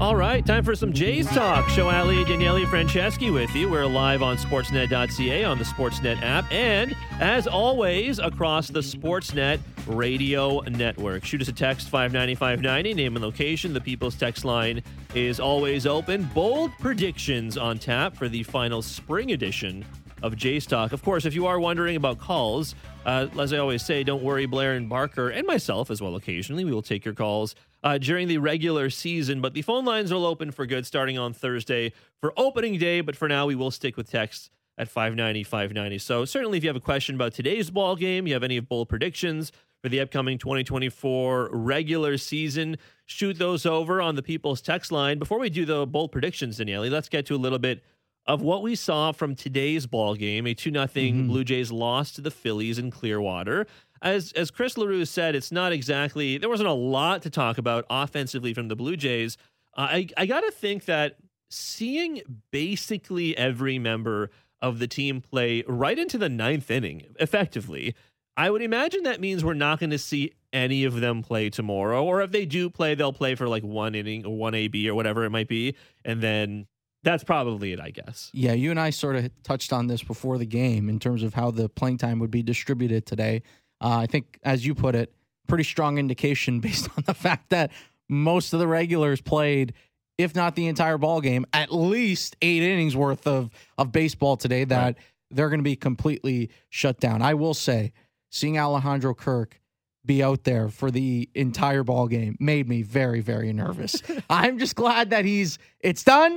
All right, time for some Jays talk. Show Ali, Daniele Franceschi with you. We're live on sportsnet.ca on the Sportsnet app and, as always, across the Sportsnet radio network. Shoot us a text, 590-590, name and location. The People's Text line is always open. Bold predictions on tap for the final spring edition of Jays Talk. Of course, if you are wondering about calls, as I always say, don't worry, Blair and Barker, and myself as well occasionally, we will take your calls during the regular season, but the phone lines will open for good starting on Thursday for opening day, but for now, we will stick with texts at 590-590. So certainly if you have a question about today's ball game, you have any bold predictions for the upcoming 2024 regular season, shoot those over on the People's Text line. Before we do the bold predictions, Daniele, let's get to a little bit of what we saw from today's ball game, a 2-0 Blue Jays loss to the Phillies in Clearwater. As Chris LaRue said, it's not exactly, there wasn't a lot to talk about offensively from the Blue Jays. I got to think that seeing basically every member of the team play right into the ninth inning, effectively, I would imagine that means we're not going to see any of them play tomorrow. Or if they do play, they'll play for like one inning or one AB or whatever it might be. And then that's probably it, I guess. Yeah, you and I sort of touched on this before the game in terms of how the playing time would be distributed today. I think, as you put it, pretty strong indication based on the fact that most of the regulars played, if not the entire ball game, at least 8 innings worth of baseball today, that they're going to be completely shut down. I will say, seeing Alejandro Kirk be out there for the entire ball game made me very, very nervous. I'm just glad that it's done.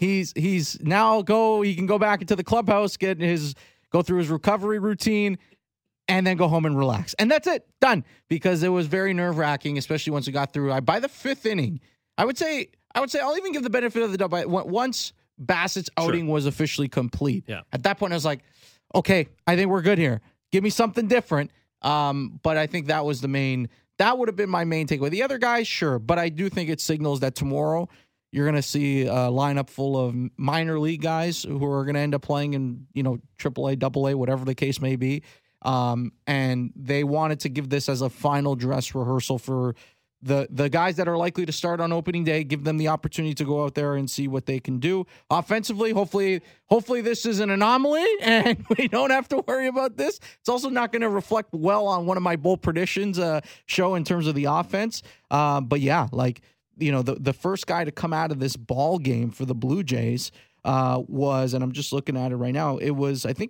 He's now he can go back into the clubhouse, go through his recovery routine, and then go home and relax. And that's it. Done. Because it was very nerve-wracking, especially once we got through. By the 5th inning, I would say I'll even give the benefit of the doubt. Once Bassett's outing was officially complete, at that point I was like, okay, I think we're good here. Give me something different. But I think that would have been my main takeaway. The other guys, sure, but I do think it signals that tomorrow you're going to see a lineup full of minor league guys who are going to end up playing in, AAA, AA, whatever the case may be. And they wanted to give this as a final dress rehearsal for the guys that are likely to start on opening day, give them the opportunity to go out there and see what they can do offensively. Hopefully this is an anomaly and we don't have to worry about this. It's also not going to reflect well on one of my bold predictions show in terms of the offense. But yeah, the first guy to come out of this ball game for the Blue Jays was, and I'm just looking at it right now, it was Isaiah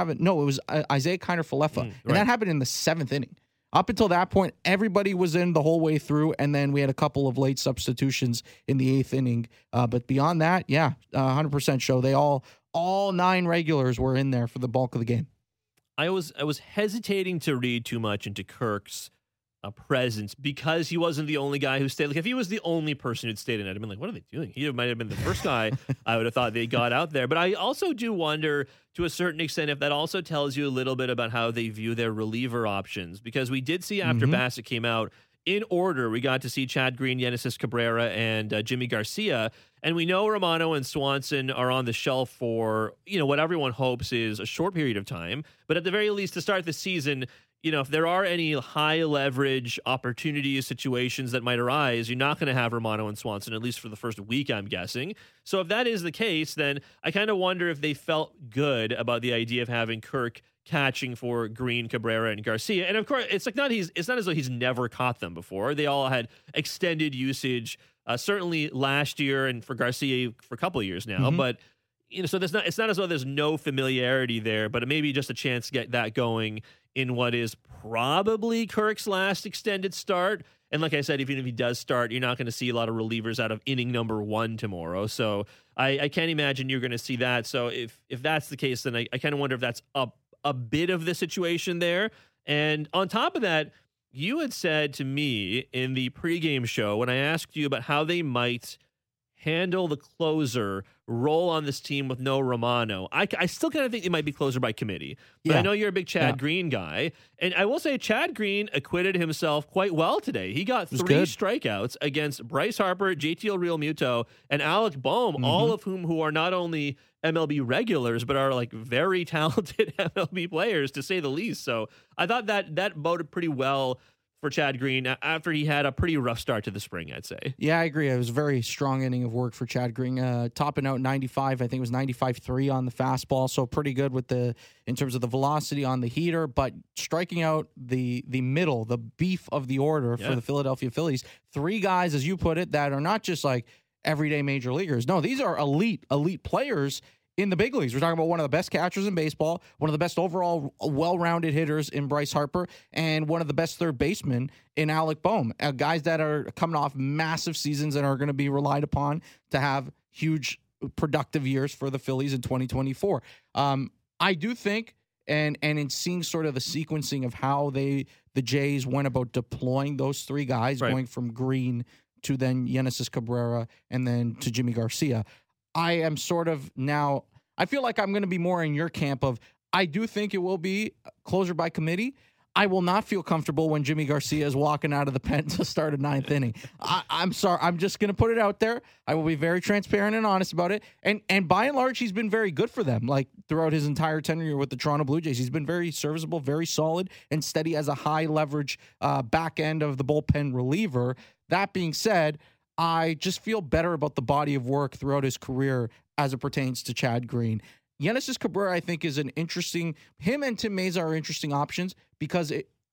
Kiner-Falefa. And that happened in the 7th inning. Up until that point, everybody was in the whole way through, and then we had a couple of late substitutions in the 8th inning. But beyond that, 100% show. They all 9 regulars were in there for the bulk of the game. I was hesitating to read too much into Kirk's presence because he wasn't the only guy who stayed. Like if he was the only person who'd stayed in it, I'd been like, what are they doing? He might have been the first guy I would have thought they got out there. But I also do wonder to a certain extent if that also tells you a little bit about how they view their reliever options, because we did see after Bassett came out, in order, we got to see Chad Green, Yenesis Cabrera, and Jimmy Garcia. And we know Romano and Swanson are on the shelf for, what everyone hopes is a short period of time. But at the very least, to start the season, if there are any high leverage opportunities, situations that might arise, you're not going to have Romano and Swanson, at least for the first week, I'm guessing. So if that is the case, then I kind of wonder if they felt good about the idea of having Kirk catching for Green, Cabrera, and Garcia. And of course, it's not as though he's never caught them before. They all had extended usage, certainly last year, and for Garcia for a couple of years now. But so it's not as though there's no familiarity there, but it may be just a chance to get that going in what is probably Kirk's last extended start. And like I said, even if he does start, you're not going to see a lot of relievers out of inning number 1 tomorrow. So I can't imagine you're going to see that. So if that's the case, then I kind of wonder if that's a bit of the situation there. And on top of that, you had said to me in the pregame show when I asked you about how they might handle the closer role on this team with no Romano, I still kind of think they might be closer by committee. But I know you're a big Chad Green guy. And I will say Chad Green acquitted himself quite well today. He got 3 strikeouts against Bryce Harper, JT Realmuto, and Alec Bohm, all of who are not only MLB regulars, but are like very talented MLB players, to say the least. So I thought that boded pretty well for Chad Green after he had a pretty rough start to the spring, I'd say. Yeah, I agree. It was a very strong inning of work for Chad Green, topping out 95. I think it was 95.3 on the fastball, so pretty good in terms of the velocity on the heater, but striking out the middle, the beef of the order for the Philadelphia Phillies. 3 guys, as you put it, that are not just like everyday major leaguers. No, these are elite players in the big leagues. We're talking about one of the best catchers in baseball, one of the best overall well-rounded hitters in Bryce Harper, and one of the best third basemen in Alec Bohm. Guys that are coming off massive seasons and are going to be relied upon to have huge productive years for the Phillies in 2024. I do think, and in seeing sort of the sequencing of how the Jays went about deploying those 3 guys, going from Green to then Genesis Cabrera and then to Jimmy Garcia, I am sort of now, I feel like I'm going to be more in your camp of, I do think it will be closer by committee. I will not feel comfortable when Jimmy Garcia is walking out of the pen to start a 9th inning. I'm sorry. I'm just going to put it out there. I will be very transparent and honest about it. And by and large, he's been very good for them. Like throughout his entire tenure with the Toronto Blue Jays, he's been very serviceable, very solid, and steady as a high leverage back end of the bullpen reliever. That being said, I just feel better about the body of work throughout his career as it pertains to Chad Green. Genesis Cabrera, I think, is an interesting. Him and Tim Meza are interesting options because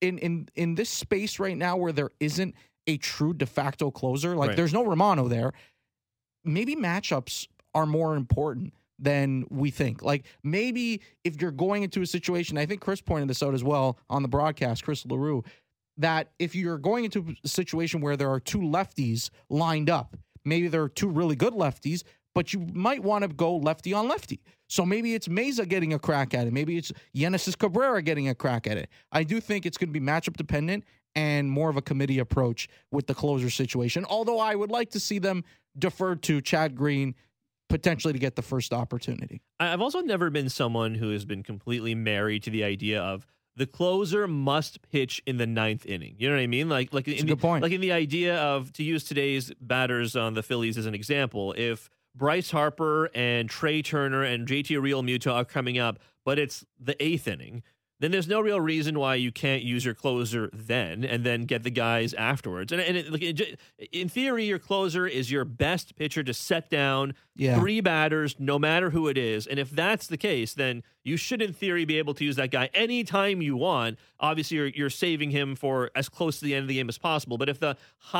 in this space right now where there isn't a true de facto closer, like there's no Romano there. Maybe matchups are more important than we think. Like maybe if you're going into a situation, I think Chris pointed this out as well on the broadcast, Chris LaRue, that if you're going into a situation where there are 2 lefties lined up, maybe there are 2 really good lefties, but you might want to go lefty on lefty. So maybe it's Meza getting a crack at it. Maybe it's Genesis Cabrera getting a crack at it. I do think it's going to be matchup dependent and more of a committee approach with the closer situation, although I would like to see them defer to Chad Green potentially to get the first opportunity. I've also never been someone who has been completely married to the idea of the closer must pitch in the 9th inning. You know what I mean? Like in good point. Like in the idea of, to use today's batters on the Phillies as an example, if Bryce Harper and Trey Turner and JT Realmuto are coming up, but it's the 8th inning, then there's no real reason why you can't use your closer then and then get the guys afterwards. In theory, your closer is your best pitcher to set down 3 batters, no matter who it is. And if that's the case, then you should, in theory, be able to use that guy anytime you want. Obviously, you're saving him for as close to the end of the game as possible. But if the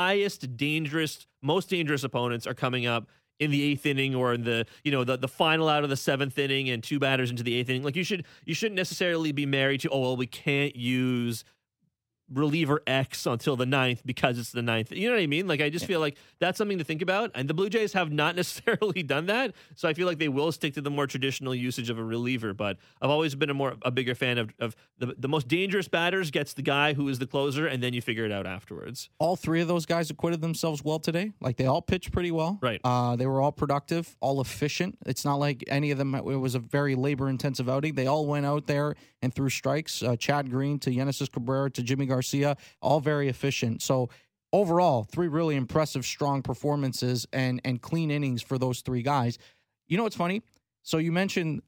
most dangerous opponents are coming up in the 8th inning or in the final out of the 7th inning and 2 batters into the 8th inning, like you shouldn't necessarily be married to, we can't use reliever X until the 9th because it's the 9th. You know what I mean? Like, I just feel like that's something to think about. And the Blue Jays have not necessarily done that. So I feel like they will stick to the more traditional usage of a reliever. But I've always been a bigger fan of the most dangerous batters gets the guy who is the closer, and then you figure it out afterwards. All 3 of those guys acquitted themselves well today. Like, they all pitched pretty well. Right. They were all productive, all efficient. It's not like any of them, it was a very labor-intensive outing. They all went out there and threw strikes. Chad Green to Genesis Cabrera to Jimmy Garcia, all very efficient. So overall, 3 really impressive, strong performances and clean innings for those 3 guys. You know what's funny? So you mentioned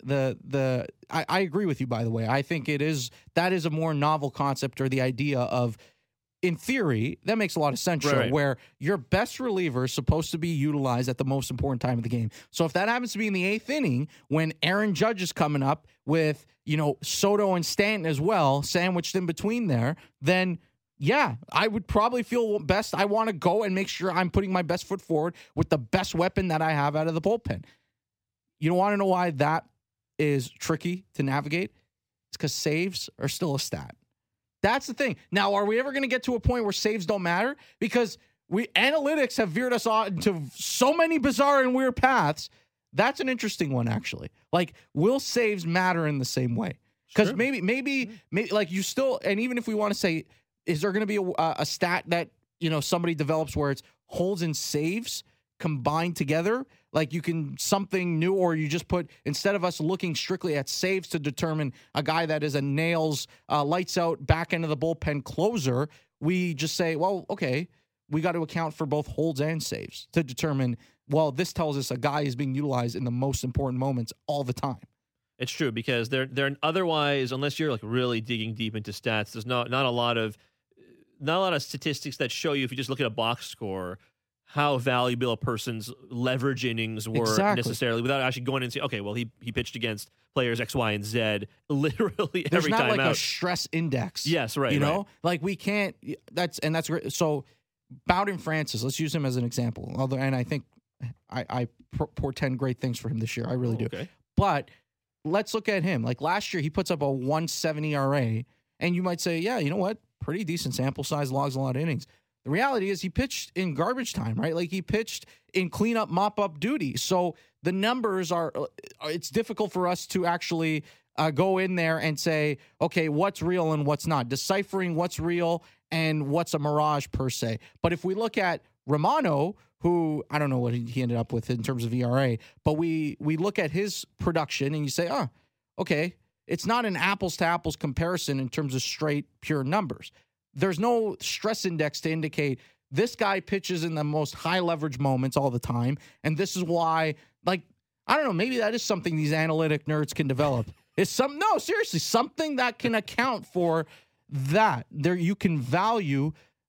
I agree with you, by the way. I think that is a more novel concept, or the idea of, in theory, that makes a lot of sense, right, where your best reliever is supposed to be utilized at the most important time of the game. So if that happens to be in the 8th inning when Aaron Judge is coming up with, Soto and Stanton as well, sandwiched in between there, then yeah, I would probably feel best. I want to go and make sure I'm putting my best foot forward with the best weapon that I have out of the bullpen. You don't want to know why that is tricky to navigate? It's because saves are still a stat. That's the thing. Now, are we ever going to get to a point where saves don't matter? Because analytics have veered us on into so many bizarre and weird paths. That's an interesting one, actually. Like, will saves matter in the same way? Because sure. maybe, like, you still, and even if we want to say, is there going to be a stat that, somebody develops where it's holds and saves combined together? Like, you can something new, or you just put, instead of us looking strictly at saves to determine a guy that is a nails, lights out, back end of the bullpen closer, we just say, well, okay, we got to account for both holds and saves to determine, well, this tells us a guy is being utilized in the most important moments all the time. It's true, because they're otherwise, unless you're like really digging deep into stats, there's not a lot of not a lot of statistics that show you if you just look at a box score how valuable a person's leverage innings were necessarily without actually going in and saying, okay, well, he pitched against players X, Y, and Z literally There's every not time like out. a stress index. Yes, right. You know, right. like we can't. That's great. So Bowden Francis, let's use him as an example. Although, and I think I portend great things for him this year. I really do. Okay. But let's look at him. Like last year, he puts up a 1.70 ERA, and you might say, yeah, you know what? Pretty decent sample size, logs a lot of innings. The reality is he pitched in garbage time, right? Like he pitched in cleanup, mop-up duty. So the numbers it's difficult for us to actually go in there and say, okay, what's real and what's not, deciphering what's real and what's a mirage per se. But if we look at Romano, who I don't know what he ended up with in terms of ERA, but we look at his production and you say, oh, okay, it's not an apples-to-apples comparison in terms of straight, pure numbers. There's no stress index to indicate this guy pitches in the most high leverage moments all the time. And this is why, like, I don't know, maybe that is something these analytic nerds can develop. No, seriously, something that can account for that. There, you can value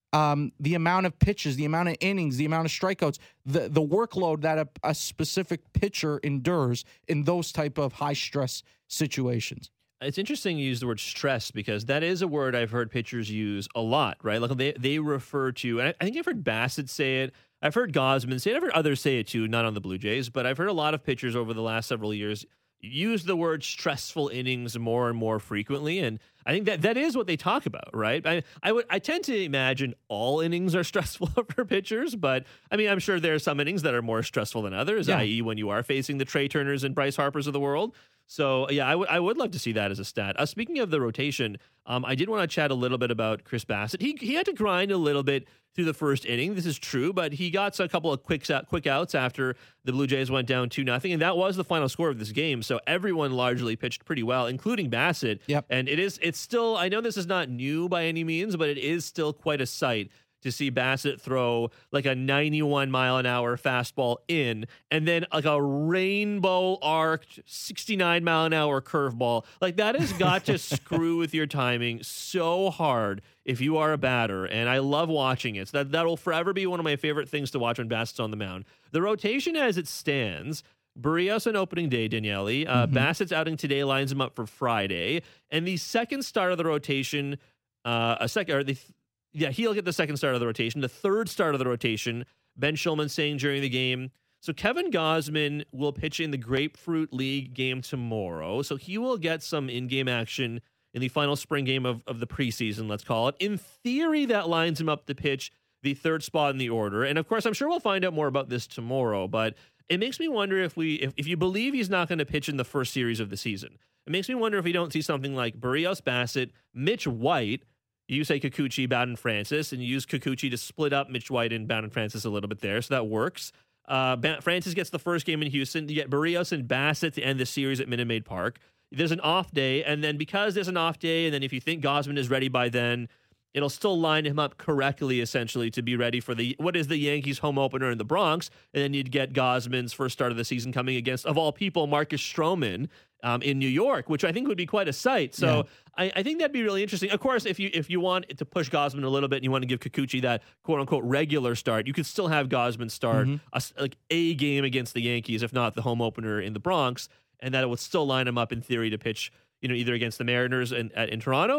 the amount of pitches, the amount of innings, the amount of strikeouts, the workload that a specific pitcher endures in those type of high stress situations. It's interesting you use the word stress because that is a word I've heard pitchers use a lot, right? Like they refer to, and I think I've heard Bassett say it. I've heard Gausman say it. I've heard others say it too, not on the Blue Jays, but I've heard a lot of pitchers over the last several years use the word stressful innings more and more frequently. And I think that is what they talk about, right? I tend to imagine all innings are stressful for pitchers, but I mean, I'm sure there are some innings that are more stressful than others, i.e. when you are facing the Trey Turners and Bryce Harpers of the world. So, yeah, I would love to see that as a stat. Speaking of the rotation, I did want to chat a little bit about Chris Bassett. He had to grind a little bit through the first inning. This is true, but he got a couple of quick outs after the Blue Jays went down 2-0, and that was the final score of this game. So everyone largely pitched pretty well, including Bassett. Yep. And it's still, I know this is not new by any means, but it is still quite a sight to see Bassett throw like a 91-mile-an-hour fastball in, and then like a rainbow-arced 69-mile-an-hour curveball. Like that has got to screw with your timing so hard if you are a batter, and I love watching it. So that'll forever be one of my favorite things to watch when Bassett's on the mound. The rotation as it stands, Barrios on opening day, Daniele. Bassett's outing today lines him up for Friday, and the second start of the rotation, he'll get the second start of the rotation. The third start of the rotation, Ben Shulman saying during the game, so Kevin Gausman will pitch in the Grapefruit League game tomorrow. So he will get some in-game action in the final spring game of the preseason, let's call it. In theory, that lines him up to pitch the third spot in the order. And of course, I'm sure we'll find out more about this tomorrow, but it makes me wonder if you believe he's not going to pitch in the first series of the season, it makes me wonder if we don't see something like Barrios Bassett, Mitch White. You say Kikuchi, Bowden Francis, and you use Kikuchi to split up Mitch White and Bowden Francis a little bit there, so that works. Francis gets the first game in Houston. You get Barrios and Bassett to end the series at Minute Maid Park. There's an off day, and then because there's an off day, and then if you think Gausman is ready by then, it'll still line him up correctly, essentially, to be ready for what is the Yankees home opener in the Bronx, and then you'd get Gausman's first start of the season coming against, of all people, Marcus Stroman in New York, which I think would be quite a sight. So yeah. I think that'd be really interesting. Of course, if you want to push Gausman a little bit and you want to give Kikuchi that quote-unquote regular start, you could still have Gausman start a game against the Yankees, if not the home opener in the Bronx, and that it would still line him up in theory to pitch, either against the Mariners in Toronto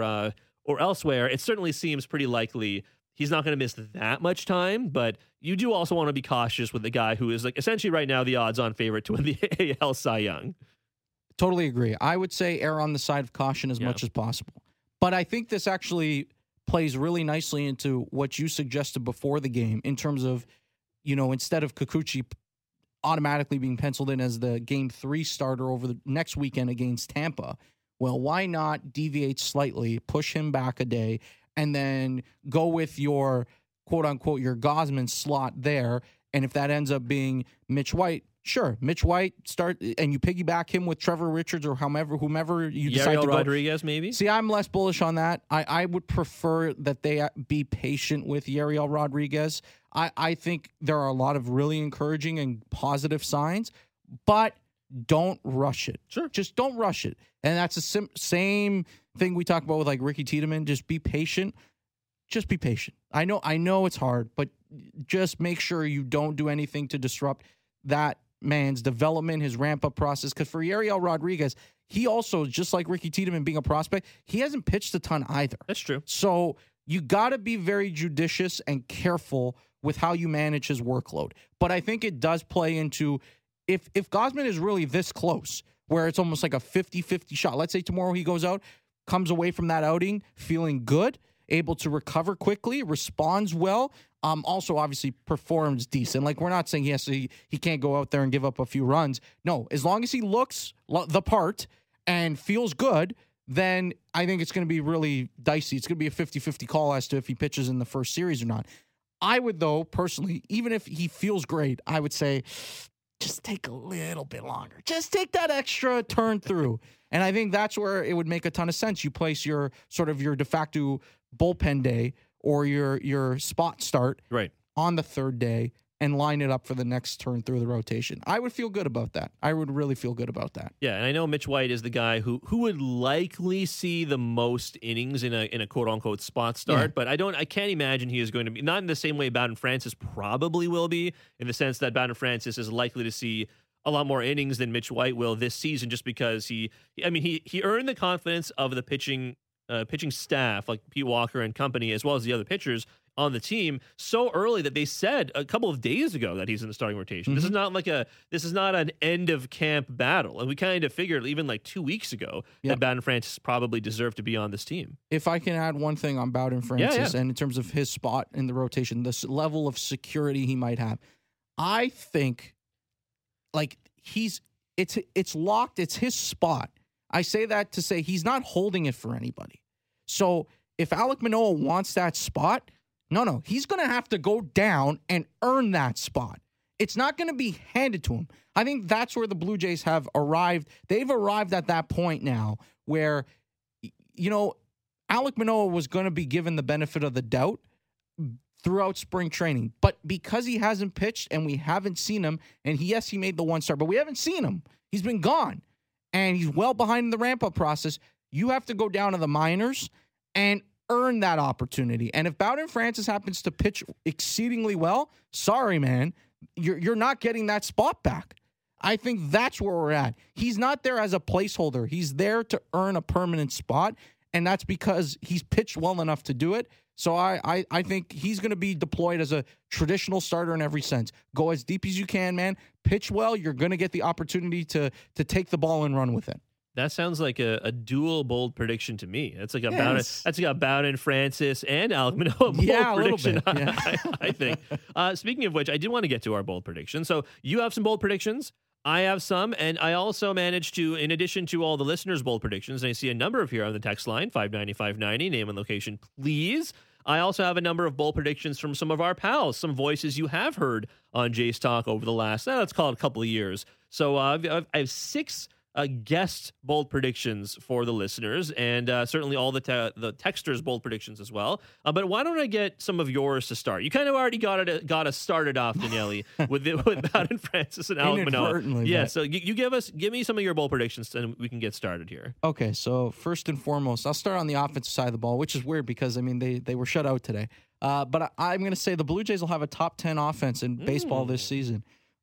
or elsewhere. It certainly seems pretty likely he's not going to miss that much time, but you do also want to be cautious with the guy who is like essentially right now the odds-on favorite to win the AL Cy Young. Totally agree. I would say err on the side of caution as much as possible. But I think this actually plays really nicely into what you suggested before the game in terms of, instead of Kikuchi automatically being penciled in as the Game 3 starter over the next weekend against Tampa, well, why not deviate slightly, push him back a day, and then go with your quote-unquote your Gausman slot there, and if that ends up being Mitch White, sure, Mitch White start, and you piggyback him with Trevor Richards or whomever you decide to go. Rodriguez, maybe? See, I'm less bullish on that. I would prefer that they be patient with Yariel Rodriguez. I think there are a lot of really encouraging and positive signs, but don't rush it. Sure. Just don't rush it. And that's the same thing we talk about with like Ricky Tiedemann. Just be patient. just be patient. I know it's hard, but just make sure you don't do anything to disrupt that man's development, his ramp-up process. Because for Yariel Rodriguez, he also, just like Ricky Tiedemann being a prospect, he hasn't pitched a ton either. That's true. So you got to be very judicious and careful with how you manage his workload. But I think it does play into, if Gausman is really this close, where it's almost like a 50-50 shot. Let's say tomorrow he goes out, comes away from that outing feeling good, able to recover quickly, responds well, also obviously performs decent. Like, we're not saying he can't go out there and give up a few runs. No, as long as he looks the part and feels good, then I think it's going to be really dicey. It's going to be a 50-50 call as to if he pitches in the first series or not. I would, though, personally, even if he feels great, I would say just take a little bit longer. Just take that extra turn through. And I think that's where it would make a ton of sense. You place your sort of your de facto bullpen day or your spot start right on the third day and line it up for the next turn through the rotation. I would feel good about that. I would really feel good about that. Yeah, and I know Mitch White is the guy who would likely see the most innings in a quote unquote spot start, but I can't imagine he is going to be, not in the same way Bowden Francis probably will be, in the sense that Bowden Francis is likely to see a lot more innings than Mitch White will this season, just because he earned the confidence of the pitching staff, like Pete Walker and company, as well as the other pitchers on the team, so early that they said a couple of days ago that he's in the starting rotation. Mm-hmm. This is not an end of camp battle, and we kind of figured even like 2 weeks ago that Bowden Francis probably deserved to be on this team. If I can add one thing on Bowden Francis, and in terms of his spot in the rotation, this level of security he might have, I think like it's locked. It's his spot. I say that to say he's not holding it for anybody. So if Alek Manoah wants that spot, no, he's going to have to go down and earn that spot. It's not going to be handed to him. I think that's where the Blue Jays have arrived. They've arrived at that point now where, Alek Manoah was going to be given the benefit of the doubt throughout spring training. But because he hasn't pitched and we haven't seen him, and he made the one start, but we haven't seen him. He's been gone. And he's well behind in the ramp-up process. You have to go down to the minors and earn that opportunity. And if Bowden Francis happens to pitch exceedingly well, sorry, man, you're not getting that spot back. I think that's where we're at. He's not there as a placeholder. He's there to earn a permanent spot, and that's because he's pitched well enough to do it. So I think he's going to be deployed as a traditional starter in every sense. Go as deep as you can, man. Pitch well. You're going to get the opportunity to take the ball and run with it. That sounds like a dual bold prediction to me. That's like a Bowden Francis and Alek Manoah bold prediction. A little bit. Yeah. I think. Speaking of which, I did want to get to our bold prediction. So you have some bold predictions. I have some, and I also managed to, in addition to all the listeners' bold predictions, and I see a number of here on the text line, 590-590, name and location, please. I also have a number of bold predictions from some of our pals, some voices you have heard on Jays Talk over the last, let's call it a couple of years. So I have 6 guest bold predictions for the listeners, and certainly all the texters' bold predictions as well. But why don't I get some of yours to start? You kind of already got us started off, Daniele, with Bowden Francis and Alek Manoah. Yeah, so you give me some of your bold predictions, and we can get started here. Okay, so first and foremost, I'll start on the offensive side of the ball, which is weird because they were shut out today. But I'm going to say the Blue Jays will have a top 10 offense in baseball this season.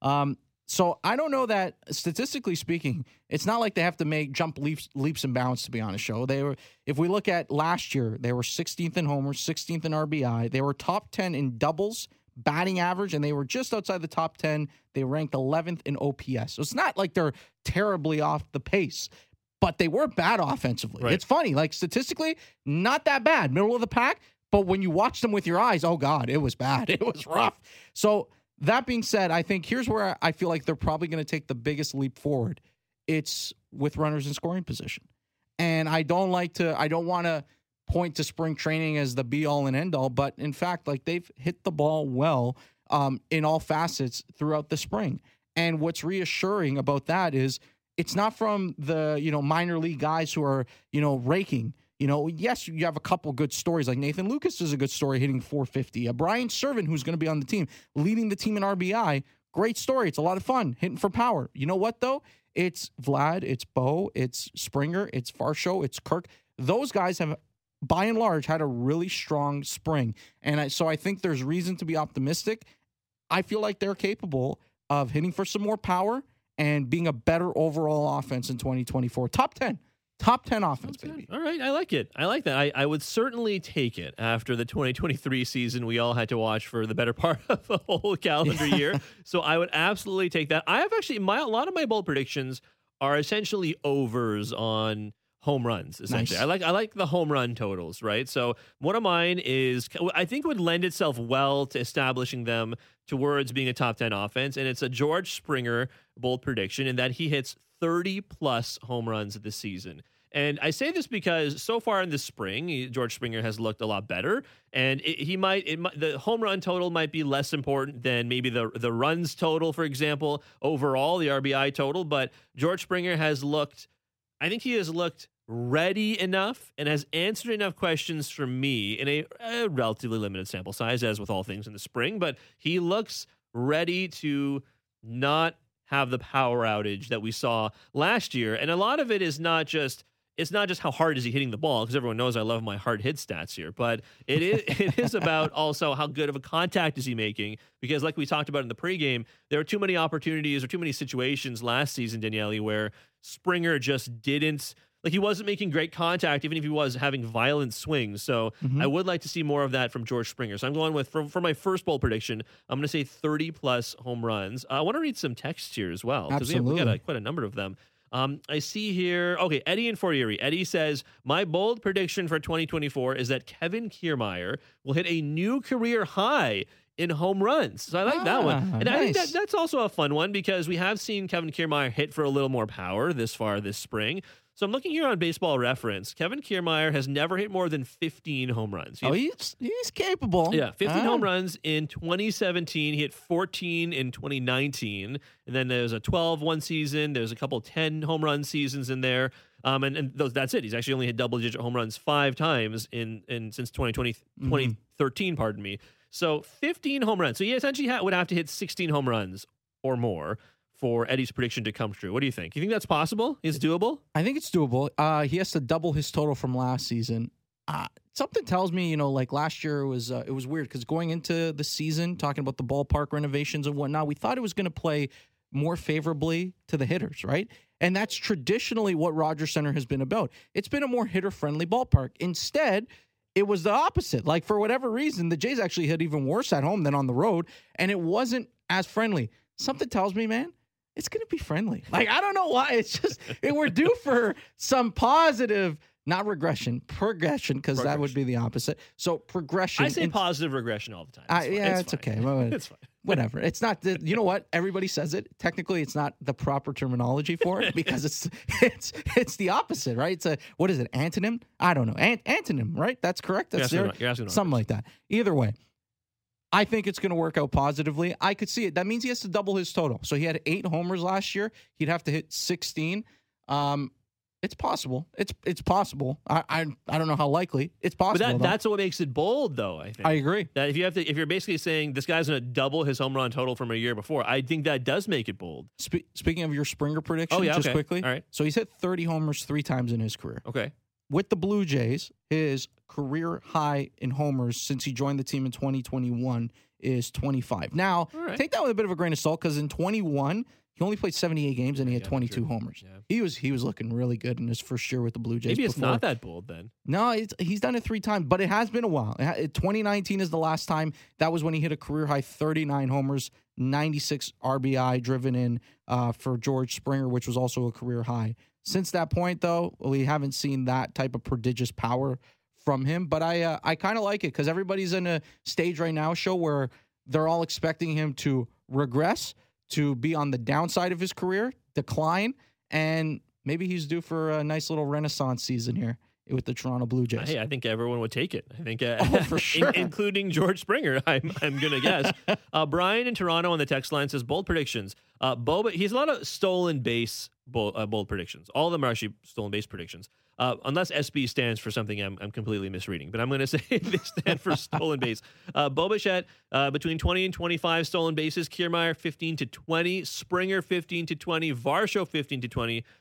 So I don't know that, statistically speaking, it's not like they have to make jump leaps and bounds, to be honest, Joe. If we look at last year, they were 16th in homers, 16th in RBI. They were top 10 in doubles, batting average, and they were just outside the top 10. They ranked 11th in OPS. So it's not like they're terribly off the pace, but they were bad offensively. Right. It's funny, like statistically, not that bad, middle of the pack, but when you watch them with your eyes, oh God, it was bad. It was rough. So that being said, I think here's where I feel like they're probably going to take the biggest leap forward. It's with runners in scoring position. And I don't want to point to spring training as the be all and end all, but in fact, like they've hit the ball well in all facets throughout the spring. And what's reassuring about that is it's not from the, minor league guys who are, raking. Yes, you have a couple good stories. Like Nathan Lucas is a good story, hitting 450. Brian Servant, who's going to be on the team, leading the team in RBI. Great story. It's a lot of fun, hitting for power. You know what, though? It's Vlad, it's Bo, it's Springer, it's Varsho, it's Kirk. Those guys have by and large, had a really strong spring. And so I think there's reason to be optimistic. I feel like they're capable of hitting for some more power and being a better overall offense in 2024. Top 10 offense, baby. All right. I like it. I like that. I would certainly take it after the 2023 season we all had to watch for the better part of the whole calendar year. So I would absolutely take that. I have actually, a lot of my bold predictions are essentially overs on home runs, essentially. Nice. I like the home run totals, right? So one of mine is, I think would lend itself well to establishing them towards being a top 10 offense. And it's a George Springer bold prediction in that he hits 30 plus home runs this season. And I say this because so far in the spring, George Springer has looked a lot better, and the home run total might be less important than maybe the runs total, for example, overall, the RBI total. But George Springer has looked ready enough and has answered enough questions from me in a relatively limited sample size, as with all things in the spring. But he looks ready to not have the power outage that we saw last year. And a lot of it is not just how hard is he hitting the ball, because everyone knows I love my hard hit stats here, but it is about also how good of a contact is he making, because like we talked about in the pregame, there are too many opportunities or too many situations last season, Daniele, where Springer just didn't, like, he wasn't making great contact, even if he was having violent swings. So I would like to see more of that from George Springer. So I'm going with, for my first bold prediction, I'm going to say 30 plus home runs. I want to read some texts here as well, because we got quite a number of them. I see here, okay, Eddie in Fort Erie. Eddie says, my bold prediction for 2024 is that Kevin Kiermaier will hit a new career high in home runs. So I like that one. And nice. I think that's also a fun one, because we have seen Kevin Kiermaier hit for a little more power this spring. So I'm looking here on Baseball Reference. Kevin Kiermaier has never hit more than 15 home runs. He's capable. Yeah, 15 home runs in 2017. He hit 14 in 2019. And then there's a 12 one season. There's a couple 10 home run seasons in there. And that's it. He's actually only hit double-digit home runs 5 times since 2013, pardon me. So 15 home runs. So he essentially would have to hit 16 home runs or more for Eddie's prediction to come true. What do you think? You think that's possible? Is it doable? I think it's doable. He has to double his total from last season. Something tells me, like last year it was weird, because going into the season, talking about the ballpark renovations and whatnot, we thought it was going to play more favorably to the hitters, right? And that's traditionally what Rogers Center has been about. It's been a more hitter-friendly ballpark. Instead, it was the opposite. Like, for whatever reason, the Jays actually hit even worse at home than on the road, and it wasn't as friendly. Something tells me, man, it's going to be friendly. Like, I don't know why. It's just, we're due for some positive, not regression, progression, because that would be the opposite. So progression. I say positive regression all the time. It's okay. It's fine. Whatever. It's not you know what? Everybody says it. Technically, it's not the proper terminology for it, because it's the opposite, right? It's what is it? Antonym? I don't know. Antonym, right? That's correct. That's you're asking something like that. Either way, I think it's going to work out positively. I could see it. That means he has to double his total. So he had 8 homers last year. He'd have to hit 16. It's possible. It's possible. I don't know how likely. It's possible. But that's what makes it bold, though. I think. I agree. That if you're basically saying this guy's going to double his home run total from a year before, I think that does make it bold. Speaking of your Springer prediction, just quickly. All right. So he's hit 30 homers 3 times in his career. Okay. With the Blue Jays, his career high in homers since he joined the team in 2021 is 25. Now, take that with a bit of a grain of salt, because in 21. He only played 78 games and he had 22 homers. Yeah. He was looking really good in his first year with the Blue Jays. Maybe it's not that bold then. No, he's done it 3 times, but it has been a while. 2019 is the last time. That was when he hit a career high 39 homers, 96 RBI driven in for George Springer, which was also a career high. Since that point, though, we haven't seen that type of prodigious power from him. But I kind of like it, because everybody's in a stage right now, show where they're all expecting him to regress, to be on the downside of his career, decline, and maybe he's due for a nice little renaissance season here with the Toronto Blue Jays. Hey, I think everyone would take it. I think, for sure. including George Springer, I'm going to guess. Brian in Toronto on the text line says, bold predictions. Boba, he's a lot of stolen base bold predictions. All of them are actually stolen base predictions. Unless SB stands for something I'm completely misreading, but I'm going to say they stand for stolen base. Bo Bichette, between 20 and 25 stolen bases. Kiermaier, 15 to 20. Springer, 15 to 20. Varsho, 15 to 20.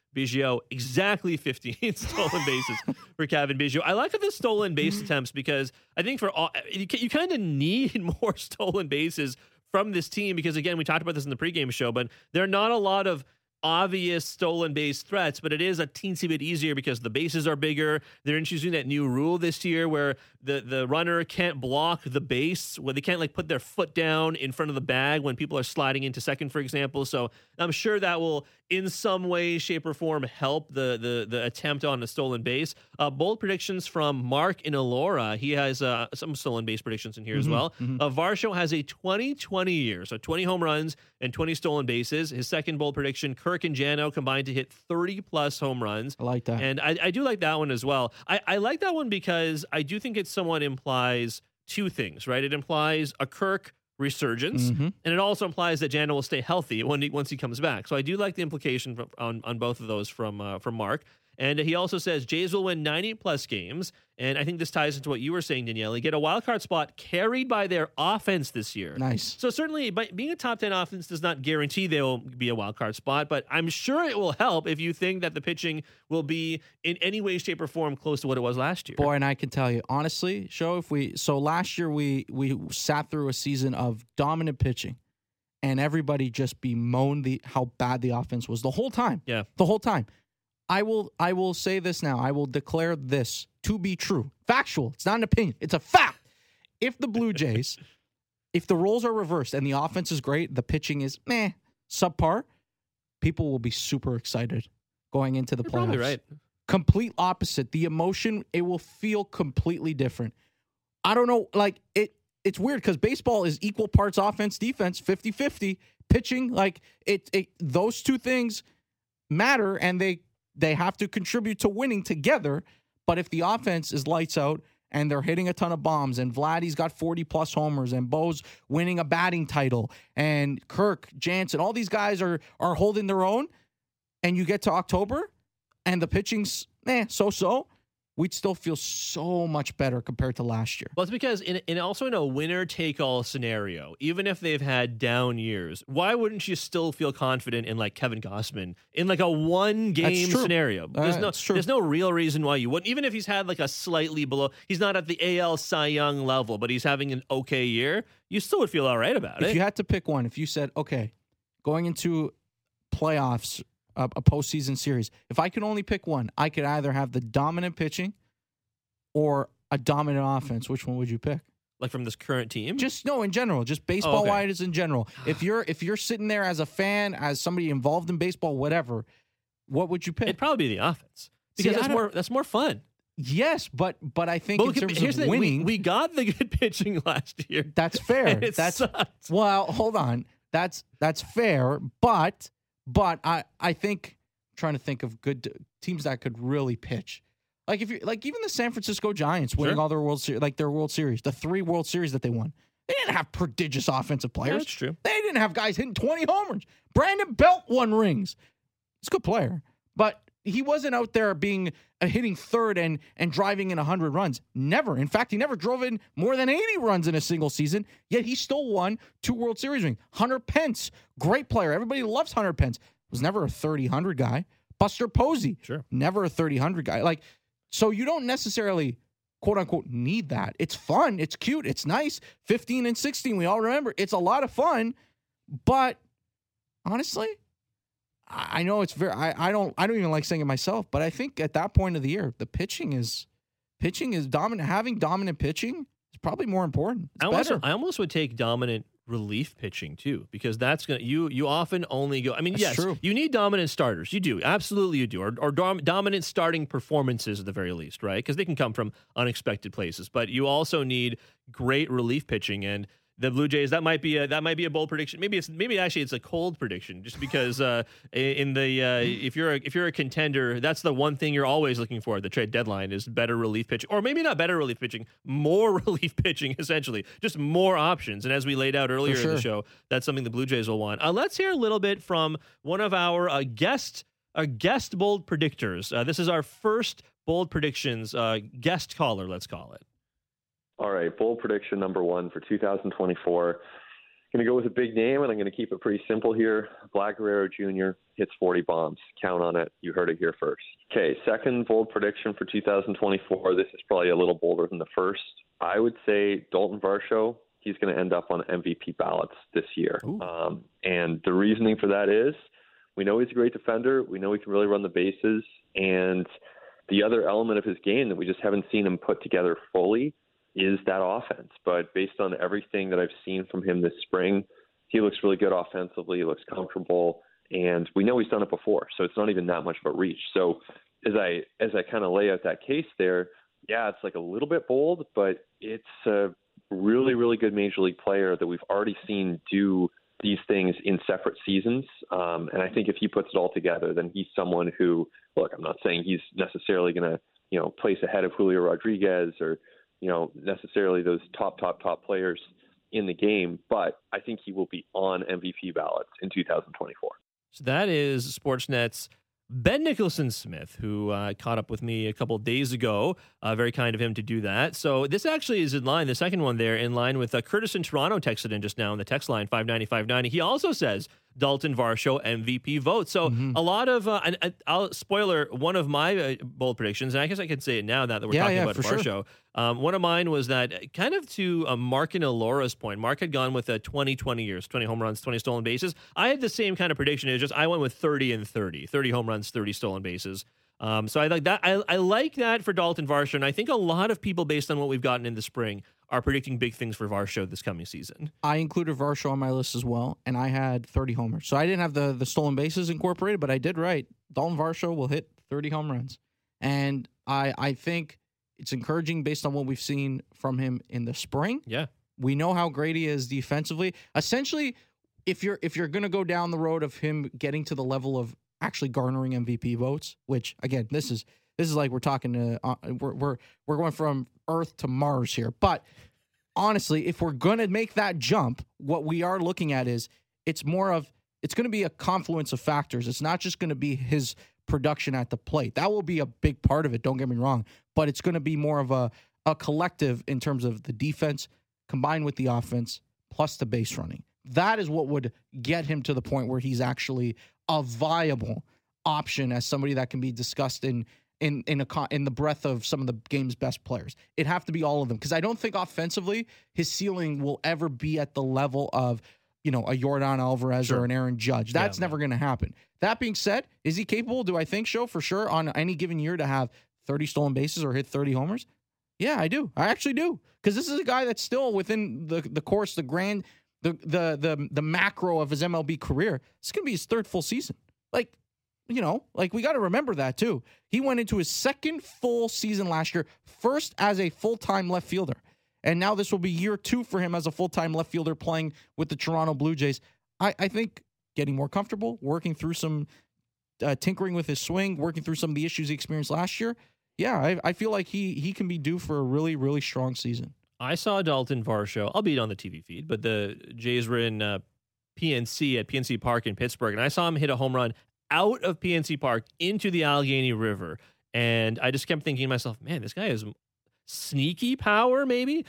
Biggio, exactly 15 stolen bases for Kevin Biggio. I like the stolen base attempts because I think for all, you kind of need more stolen bases from this team because, again, we talked about this in the pregame show, but there are not a lot of obvious stolen base threats, but it is a teensy bit easier because the bases are bigger. They're introducing that new rule this year where the runner can't block the base, where they can't like put their foot down in front of the bag when people are sliding into second, for example. So I'm sure that will in some way, shape, or form help the attempt on a stolen base. Bold predictions from Mark in Elora. He has some stolen base predictions in here as well. Varsho has a 20-20 year, so 20 home runs and 20 stolen bases. His second bold prediction, Kirk and Jano combined to hit 30-plus home runs. I like that. And I do like that one as well. I like that one because I do think it somewhat implies two things, right? It implies a Kirk resurgence, and it also implies that Jano will stay healthy once he comes back. So I do like the implication on both of those from Mark. And he also says Jays will win 90-plus games, and I think this ties into what you were saying, Danielle. Get a wild card spot carried by their offense this year. Nice. So certainly, being a top 10 offense does not guarantee they will be a wild card spot, but I'm sure it will help if you think that the pitching will be in any way, shape, or form close to what it was last year. Boy, and I can tell you honestly, so last year we sat through a season of dominant pitching, and everybody just bemoaned how bad the offense was the whole time. Yeah, the whole time. I will say this now. I will declare this to be true. Factual. It's not an opinion. It's a fact. If the Blue Jays, if the roles are reversed and the offense is great, the pitching is subpar, people will be super excited going into the playoffs. Probably right. Complete opposite. The emotion, it will feel completely different. I don't know. Like it's weird because baseball is equal parts offense, defense, 50-50. Pitching, like those two things matter, and they have to contribute to winning together. But if the offense is lights out and they're hitting a ton of bombs and Vladdy's got 40-plus homers and Bo's winning a batting title and Kirk, Jansen, all these guys are holding their own, and you get to October and the pitching's so-so, we'd still feel so much better compared to last year. Well, it's because in a winner-take-all scenario, even if they've had down years, why wouldn't you still feel confident in like Kevin Gausman in like a one-game scenario? There's no real reason why you wouldn't. Even if he's had like a slightly below, he's not at the AL Cy Young level, but he's having an okay year, you still would feel all right about it. If you had to pick one, if you said, okay, going into playoffs, a postseason series, if I could only pick one, I could either have the dominant pitching or a dominant offense. Which one would you pick? Like from this current team? Just in general, just baseball wise in general. If you're sitting there as a fan, as somebody involved in baseball, whatever, what would you pick? It'd probably be the offense because that's more fun. Yes, but I think in terms of winning, we got the good pitching last year. That's fair. That's sucked. Well, hold on. That's fair, but I think I'm trying to think of good teams that could really pitch. Like if you even the San Francisco Giants winning all their World Series, like their World Series, the 3 World Series that they won. They didn't have prodigious offensive players. Yeah, that's true. They didn't have guys hitting 20 homers. Brandon Belt won rings. He's a good player, but he wasn't out there hitting third and driving in 100 runs. Never. In fact, he never drove in more than 80 runs in a single season, yet he still won 2 World Series rings. Hunter Pence, great player. Everybody loves Hunter Pence. Was never a 30-100 guy. Buster Posey, never a 30-100 guy. Like, so you don't necessarily, quote-unquote, need that. It's fun. It's cute. It's nice. 15 and 16, we all remember. It's a lot of fun, but honestly, I know it's very. I don't even like saying it myself, but I think at that point of the year, the pitching is dominant. Having dominant pitching is probably more important. It's better. I almost would take dominant relief pitching too, because that's gonna you often only go. I mean, yes, true. You need dominant starters. You do, absolutely, you do, or dominant starting performances at the very least, right? Because they can come from unexpected places. But you also need great relief pitching, and the Blue Jays, that might be a bold prediction. Maybe actually it's a cold prediction, just because if you're a contender, that's the one thing you're always looking for at the trade deadline is better relief pitching, or maybe not better relief pitching, more relief pitching, essentially, just more options. And as we laid out earlier in the show, that's something the Blue Jays will want. Let's hear a little bit from one of our guest bold predictors. This is our first bold predictions guest caller, let's call it. All right, bold prediction number 1 for 2024. Going to go with a big name, and I'm going to keep it pretty simple here. Vlad Guerrero Jr. hits 40 bombs. Count on it. You heard it here first. Okay, second bold prediction for 2024. This is probably a little bolder than the first. I would say Dalton Varsho. He's going to end up on MVP ballots this year. And the reasoning for that is we know he's a great defender. We know he can really run the bases. And the other element of his game that we just haven't seen him put together fully is that offense. But based on everything that I've seen from him this spring, he looks really good offensively. He looks comfortable, and we know he's done it before, so it's not even that much of a reach. So as I kind of lay out that case there, yeah, it's like a little bit bold, but it's a really, really good major league player that we've already seen do these things in separate seasons. And I think if he puts it all together, then he's someone who, look, I'm not saying he's necessarily going to, place ahead of Julio Rodriguez or, necessarily those top players in the game, but I think he will be on MVP ballots in 2024. So that is Sportsnet's Ben Nicholson-Smith, who caught up with me a couple of days ago. Very kind of him to do that. So this actually is in line, the second one there, in line with Curtis in Toronto texted in just now on the text line, 590-590. He also says Dalton Varsho MVP vote. So a lot of, I'll spoiler one of my bold predictions, and I guess I can say it now that we're talking about Varsho. Sure. One of mine was that kind of to Mark and Alora's point, Mark had gone with 20 years, 20 home runs, 20 stolen bases. I had the same kind of prediction. It was just I went with 30 and 30 home runs, 30 stolen bases. So I like that. I like that for Dalton Varsho, and I think a lot of people, based on what we've gotten in the spring, are predicting big things for Varsho this coming season. I included Varsho on my list as well, and I had 30 homers. So I didn't have the stolen bases incorporated, but I did write Dalton Varsho will hit 30 home runs. And I think it's encouraging based on what we've seen from him in the spring. Yeah. We know how great he is defensively. Essentially, if you're going to go down the road of him getting to the level of actually garnering MVP votes, which again, this is like we're talking to we're going from Earth to Mars here. But honestly, if we're going to make that jump, what we are looking at is it's going to be a confluence of factors. It's not just going to be his production at the plate. That will be a big part of it, don't get me wrong, but it's going to be more of a collective in terms of the defense combined with the offense plus the base running. That is what would get him to the point where he's actually a viable option as somebody that can be discussed in the breadth of some of the game's best players. It'd have to be all of them, because I don't think offensively his ceiling will ever be at the level of a Yordan Alvarez or an Aaron Judge. That's never going to happen. That being said, is he capable, do I think, for sure, on any given year to have 30 stolen bases or hit 30 homers? Yeah, I do. I actually do. Because this is a guy that's still within the course, the macro of his MLB career. It's going to be his third full season. We got to remember that too. He went into his second full season last year, first as a full-time left fielder. And now this will be year 2 for him as a full-time left fielder playing with the Toronto Blue Jays. I think getting more comfortable, working through some tinkering with his swing, working through some of the issues he experienced last year. Yeah, I feel like he can be due for a really, really strong season. I saw Dalton Varsho, albeit on the TV feed, but the Jays were in PNC at PNC Park in Pittsburgh, and I saw him hit a home run out of PNC Park into the Allegheny River. And I just kept thinking to myself, man, this guy has sneaky power, maybe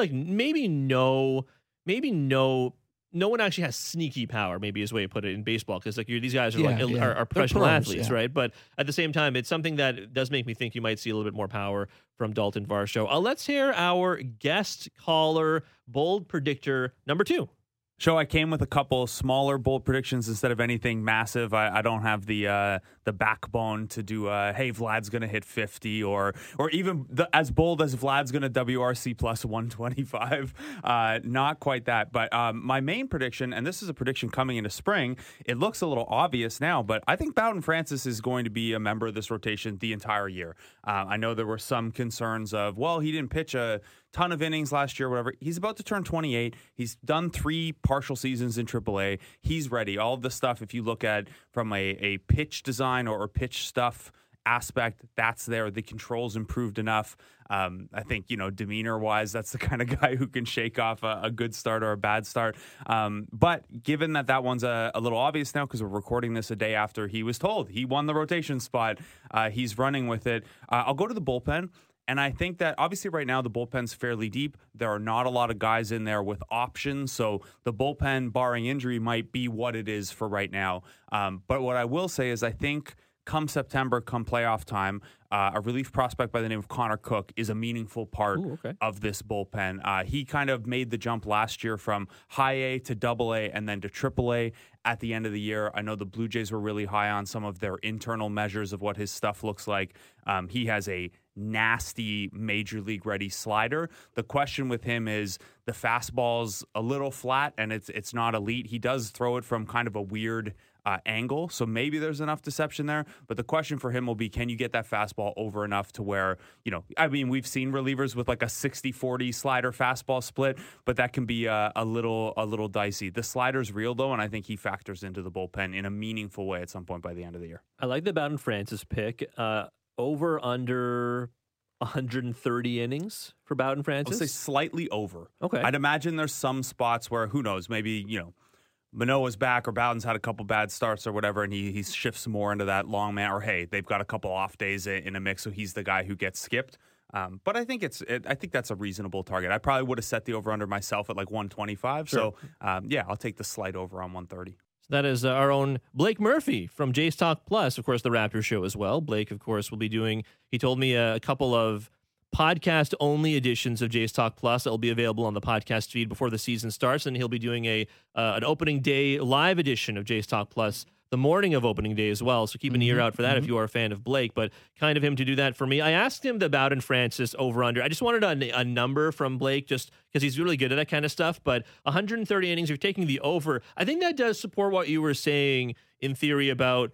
no one actually has sneaky power, maybe is the way to put it in baseball, because these guys are are professional athletes, right? But at the same time, it's something that does make me think you might see a little bit more power from Dalton Varsho. Let's hear our guest caller, bold predictor number 2. So I came with a couple smaller bold predictions instead of anything massive. I don't have the backbone to do hey, Vlad's going to hit 50 or even as bold as Vlad's going to WRC plus 125. Not quite that. But my main prediction, and this is a prediction coming into spring, it looks a little obvious now, but I think Bowden Francis is going to be a member of this rotation the entire year. I know there were some concerns of, well, he didn't pitch a ton of innings last year, whatever. He's about to turn 28. He's done 3 partial seasons in AAA. He's ready. All of the stuff, if you look at from a pitch design or pitch stuff aspect, that's there. The controls improved enough. I think, demeanor-wise, that's the kind of guy who can shake off a good start or a bad start. But given that one's a little obvious now, because we're recording this a day after he was told he won the rotation spot, he's running with it. I'll go to the bullpen. And I think that obviously right now the bullpen's fairly deep. There are not a lot of guys in there with options. So the bullpen, barring injury, might be what it is for right now. But what I will say is I think come September, come playoff time, a relief prospect by the name of Connor Cook is a meaningful part of this bullpen. He kind of made the jump last year from high A to double A and then to triple A at the end of the year. I know the Blue Jays were really high on some of their internal measures of what his stuff looks like. He has a nasty major league ready slider. The question with him is the fastball's a little flat and it's not elite. He does throw it from kind of a weird angle, so maybe there's enough deception there. But the question for him will be, can you get that fastball over enough to where, I mean, we've seen relievers with like a 60-40 slider fastball split, but that can be a little dicey. The slider's real though, and I think he factors into the bullpen in a meaningful way at some point by the end of the year. I like the Bowden Francis pick. Over under 130 innings for Bowden Francis? I'll say slightly over. Okay. I'd imagine there's some spots where, who knows, maybe, Manoah's back or Bowden's had a couple bad starts or whatever, and he shifts more into that long man, or hey, they've got a couple off days in a mix, so he's the guy who gets skipped. But I think I think that's a reasonable target. I probably would have set the over-under myself at like 125. Sure. So, I'll take the slight over on 130. That is our own Blake Murphy from Jays Talk Plus, of course, the Raptors show as well. Blake, of course, will be doing, he told me, a couple of podcast-only editions of Jays Talk Plus that will be available on the podcast feed before the season starts, and he'll be doing an opening day live edition of Jays Talk Plus the morning of opening day as well, so keep an ear out for that if you are a fan of Blake, but kind of him to do that for me. I asked him the Bowden Francis over-under. I just wanted a number from Blake just because he's really good at that kind of stuff, but 130 innings, you're taking the over. I think that does support what you were saying in theory about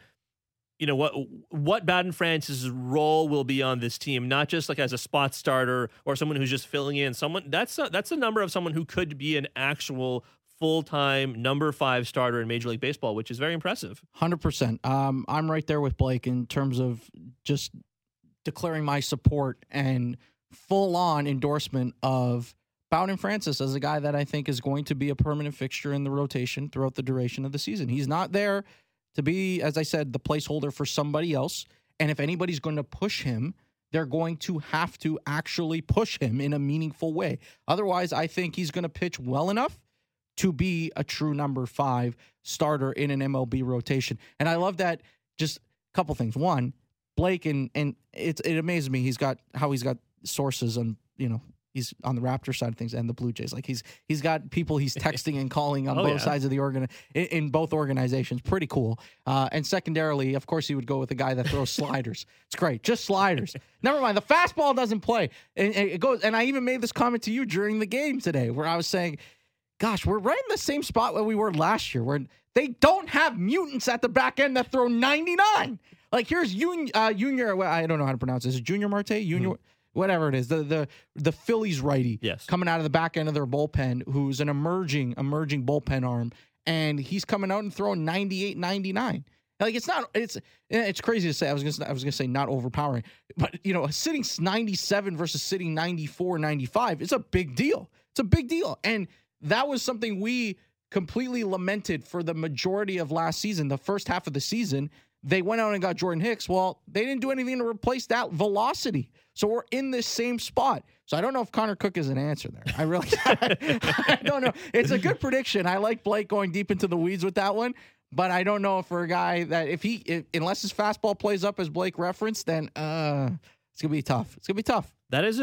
what Bowden Francis' role will be on this team, not just like as a spot starter or someone who's just filling in. That's a number of someone who could be an actual full-time number 5 starter in Major League Baseball, which is very impressive. 100%. I'm right there with Blake in terms of just declaring my support and full-on endorsement of Bowden Francis as a guy that I think is going to be a permanent fixture in the rotation throughout the duration of the season. He's not there to be, as I said, the placeholder for somebody else. And if anybody's going to push him, they're going to have to actually push him in a meaningful way. Otherwise, I think he's going to pitch well enough to be a true number 5 starter in an MLB rotation. And I love that. Just a couple things. One, Blake, and it amazes me. He's got sources on, he's on the Raptors side of things and the Blue Jays. Like he's got people he's texting and calling on both sides of the in both organizations. Pretty cool. And secondarily, of course, he would go with a guy that throws sliders. It's great, just sliders. Never mind, the fastball doesn't play. And it goes. And I even made this comment to you during the game today, where I was saying, "Gosh, we're right in the same spot where we were last year, where they don't have mutants at the back end that throw 99." Like here's Junior. I don't know how to pronounce this. Is Junior Marte? Junior. Whatever it is, the Phillies righty coming out of the back end of their bullpen, who's an emerging bullpen arm, and he's coming out and throwing 98, 99. Like it's crazy to say. I was gonna say not overpowering, but sitting 97 versus sitting 94, 95, it's a big deal. It's a big deal, and that was something we completely lamented for the majority of last season. The first half of the season, they went out and got Jordan Hicks. Well, they didn't do anything to replace that velocity. So we're in this same spot. So I don't know if Connor Cook is an answer there. I really I don't know. It's a good prediction. I like Blake going deep into the weeds with that one. But I don't know if for a guy that unless his fastball plays up as Blake referenced, then it's going to be tough. It's going to be tough.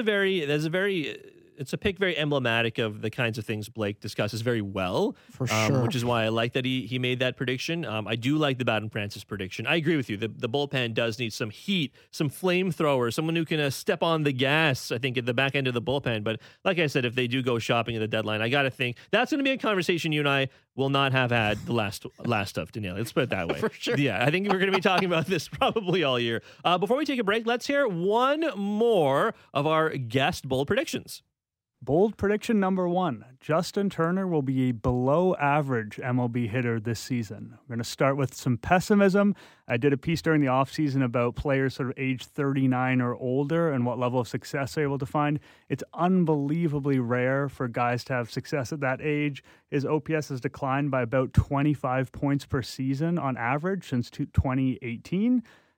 It's a pick very emblematic of the kinds of things Blake discusses very well. For sure. Which is why I like that he made that prediction. I do like the Bowden Francis prediction. I agree with you. The bullpen does need some heat, some flamethrower, someone who can step on the gas, I think, at the back end of the bullpen. But like I said, if they do go shopping at the deadline, I got to think that's going to be a conversation you and I will not have had the last of, Danielle. Let's put it that way. For sure. Yeah, I think we're going to be talking about this probably all year. Before we take a break, let's hear one more of our guest bold predictions. Bold prediction number 1, Justin Turner will be a below-average MLB hitter this season. We're going to start with some pessimism. I did a piece during the offseason about players sort of age 39 or older and what level of success they're able to find. It's unbelievably rare for guys to have success at that age. His OPS has declined by about 25 points per season on average since 2018.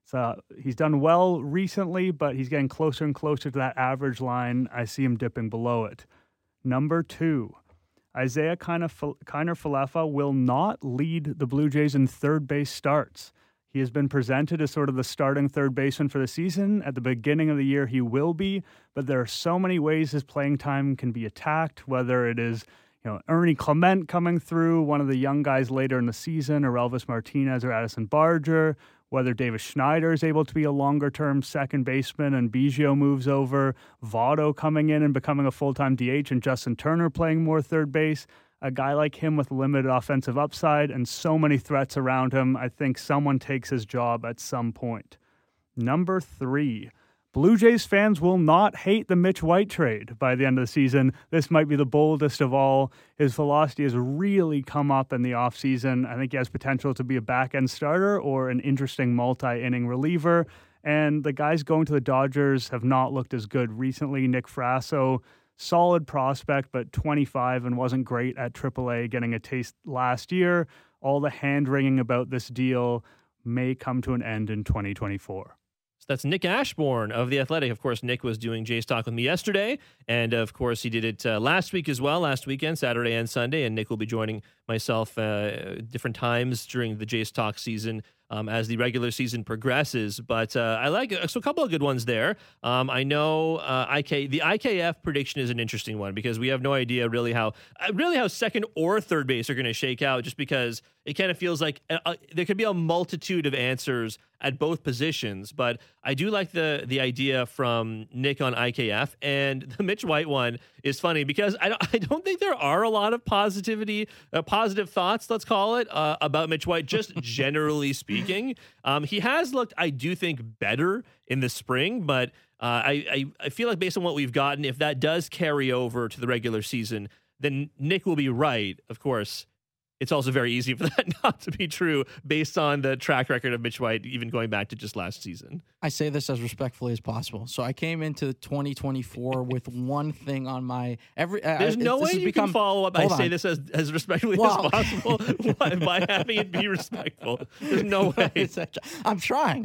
So he's done well recently, but he's getting closer and closer to that average line. I see him dipping below it. Number 2, Isaiah Kiner-Falefa will not lead the Blue Jays in third base starts. He has been presented as sort of the starting third baseman for the season. At the beginning of the year, he will be, but there are so many ways his playing time can be attacked, whether it is Ernie Clement coming through, one of the young guys later in the season, or Elvis Martinez or Addison Barger, whether Davis Schneider is able to be a longer-term second baseman and Biggio moves over, Votto coming in and becoming a full-time DH, and Justin Turner playing more third base. A guy like him with limited offensive upside and so many threats around him, I think someone takes his job at some point. Number 3, Blue Jays fans will not hate the Mitch White trade by the end of the season. This might be the boldest of all. His velocity has really come up in the offseason. I think he has potential to be a back-end starter or an interesting multi-inning reliever. And the guys going to the Dodgers have not looked as good recently. Nick Frasso, solid prospect, but 25 and wasn't great at AAA, getting a taste last year. All the hand-wringing about this deal may come to an end in 2024. So that's Nick Ashbourne of The Athletic. Of course, Nick was doing Jays Talk with me yesterday, and of course, he did it last week as well, last weekend, Saturday and Sunday, and Nick will be joining myself different times during the Jays Talk season as the regular season progresses. But I like so a couple of good ones there. I know the IKF prediction is an interesting one because we have no idea really how second or third base are going to shake out, just because it kind of feels like there could be a multitude of answers at both positions. But I do like the idea from Nick on IKF, and the Mitch White one is funny because I don't think there are a lot of positive thoughts, let's call it, about Mitch White, just generally speaking. He has looked, I do think, better in the spring, but I feel like based on what we've gotten, if that does carry over to the regular season, then Nick will be right, of course. It's also very easy for that not to be true based on the track record of Mitch White, even going back to just last season. I say this as respectfully as possible. So I came into 2024 with one thing on my There's no way you can follow up. I say this as respectfully as possible by having it be respectful. There's no way. I'm trying.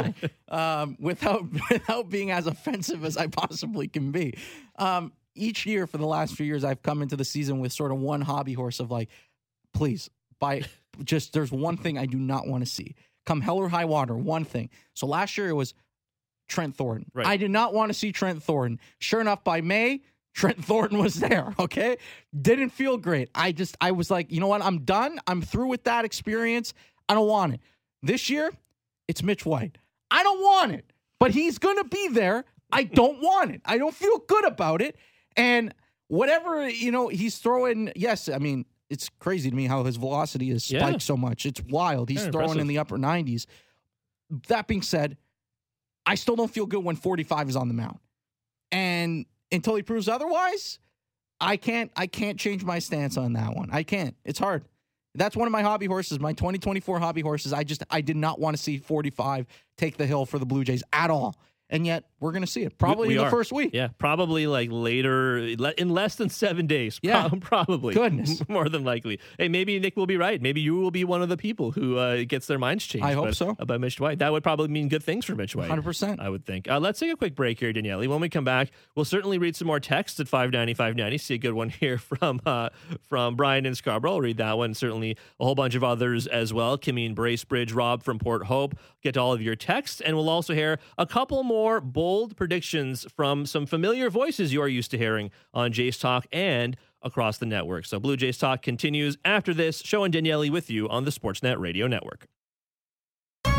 Without being as offensive as I possibly can be. Each year for the last few years, I've come into the season with sort of one hobby horse of like, please, there's one thing I do not want to see. Come hell or high water, one thing. So last year it was Trent Thornton. Right. I did not want to see Trent Thornton. Sure enough, by May, Trent Thornton was there, okay? Didn't feel great. I was like, you know what? I'm done. I'm through with that experience. I don't want it. This year, it's Mitch White. I don't want it, but he's going to be there. I don't want it. I don't feel good about it. And whatever, he's throwing, yes, I mean, it's crazy to me how his velocity has spiked so much. It's wild. He's throwing in the upper 90s. That being said, I still don't feel good when 45 is on the mound. And until he proves otherwise, I can't change my stance on that one. I can't. It's hard. That's one of my hobby horses, my 2024 hobby horses. I did not want to see 45 take the hill for the Blue Jays at all. And yet, we're going to see it probably in the first week. Yeah, probably like later, in less than 7 days. Yeah. Probably. Goodness. More than likely. Hey, maybe Nick will be right. Maybe you will be one of the people who gets their minds changed. I hope so. About Mitch White. That would probably mean good things for Mitch White. 100%. I would think. Let's take a quick break here, Daniele. When we come back, we'll certainly read some more texts at 590-590. See a good one here from Brian in Scarborough. I'll read that one. Certainly a whole bunch of others as well. Kimmy in Bracebridge, Rob from Port Hope. Get to all of your texts. And we'll also hear a couple more bold predictions from some familiar voices you are used to hearing on Jays Talk and across the network. So Blue Jays Talk continues after this. Show and Daniele with you on the Sportsnet Radio Network. All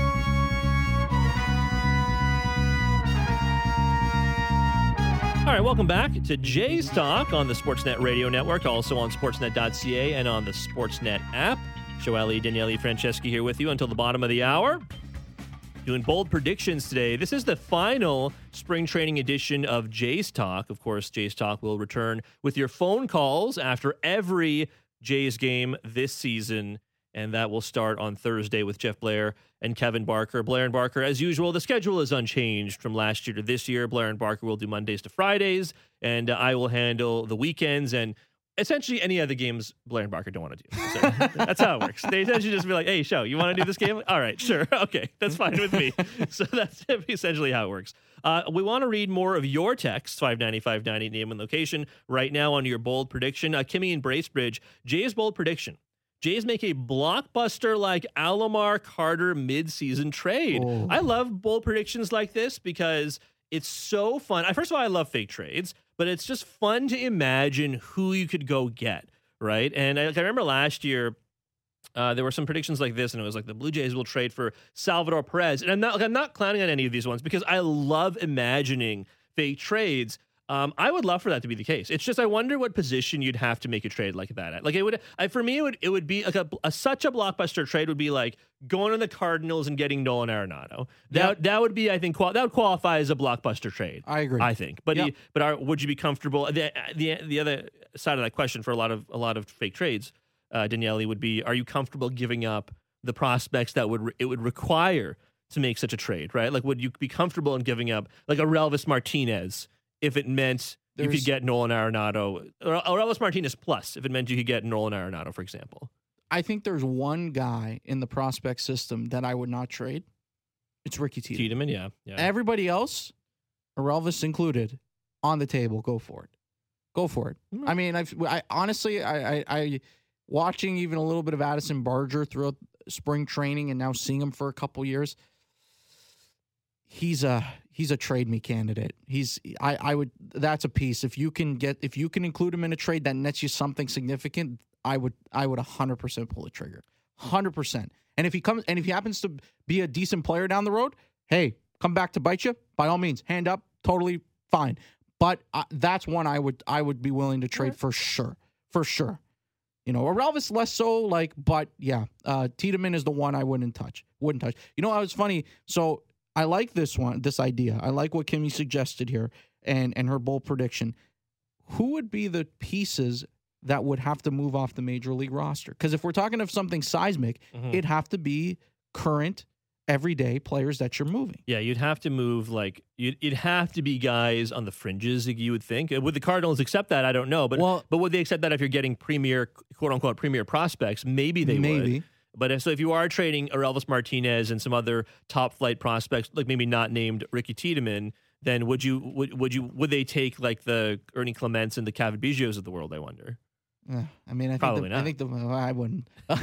right, welcome back to Jays Talk on the Sportsnet Radio Network, also on sportsnet.ca and on the Sportsnet app. Joelle Daniele Franceschi here with you until the bottom of the hour. Doing bold predictions today. This is the final spring training edition of Jays Talk. Of course, Jays Talk will return with your phone calls after every Jays game this season, and that will start on Thursday with Jeff Blair and Kevin Barker. Blair and Barker, as usual, the schedule is unchanged from last year to this year. Blair and Barker will do Mondays to Fridays, and I will handle the weekends. And essentially any other games Blair and Barker don't want to do. So that's how it works. They essentially just be like, hey, show, you want to do this game? All right, sure. Okay, that's fine with me. So that's essentially how it works. We want to read more of your texts, 590-590, name and location, right now on your bold prediction. Kimmy and Bracebridge, Jay's bold prediction. Jays make a blockbuster like Alomar Carter mid-season trade. Oh. I love bold predictions like this because it's so fun. First of all, I love fake trades, but it's just fun to imagine who you could go get, right? And I remember last year, there were some predictions like this, and it was like the Blue Jays will trade for Salvador Perez. And I'm not clowning on any of these ones because I love imagining fake trades. I would love for that to be the case. It's just I wonder what position you'd have to make a trade like that at. Like for me, it would be like such a blockbuster trade would be like going to the Cardinals and getting Nolan Arenado. That would be, I think, that would qualify as a blockbuster trade. I agree. I think, but would you be comfortable? The other side of that question for a lot of fake trades, Daniele, would be: are you comfortable giving up the prospects that it would require to make such a trade? Right? Like, would you be comfortable in giving up like a Relvis Martinez if it meant you could get Nolan Arenado, or Elvis Martinez plus if it meant you could get Nolan Arenado, for example? I think there's one guy in the prospect system that I would not trade. It's Ricky Tiedemann. Tiedemann, yeah. Everybody else, Elvis included, on the table. Go for it. Go for it. Mm-hmm. I mean, I honestly, I watching even a little bit of Addison Barger throughout spring training and now seeing him for a couple years. He's a trade me candidate. That's a piece. If you can include him in a trade that nets you something significant, I would 100% pull the trigger. 100%. And if he happens to be a decent player down the road, hey, come back to bite you, by all means, hand up, totally fine. But that's one I would be willing to trade for sure. For sure. You know, Elvis less so, but yeah, Tiedemann is the one I wouldn't touch. You know, it was funny. So I like this idea. I like what Kimmy suggested here and her bold prediction. Who would be the pieces that would have to move off the major league roster? Because if we're talking of something seismic, it'd have to be current, everyday players that you're moving. Yeah, you'd have to move it'd have to be guys on the fringes, you would think. Would the Cardinals accept that? I don't know. But would they accept that if you're getting premier, quote unquote, premier prospects? Maybe they would. But if you are trading Elvis Martinez and some other top flight prospects, like maybe not named Ricky Tiedemann, then would they take like the Ernie Clements and the Cavan Bijos of the world? I wonder. I mean, Probably not. I wouldn't.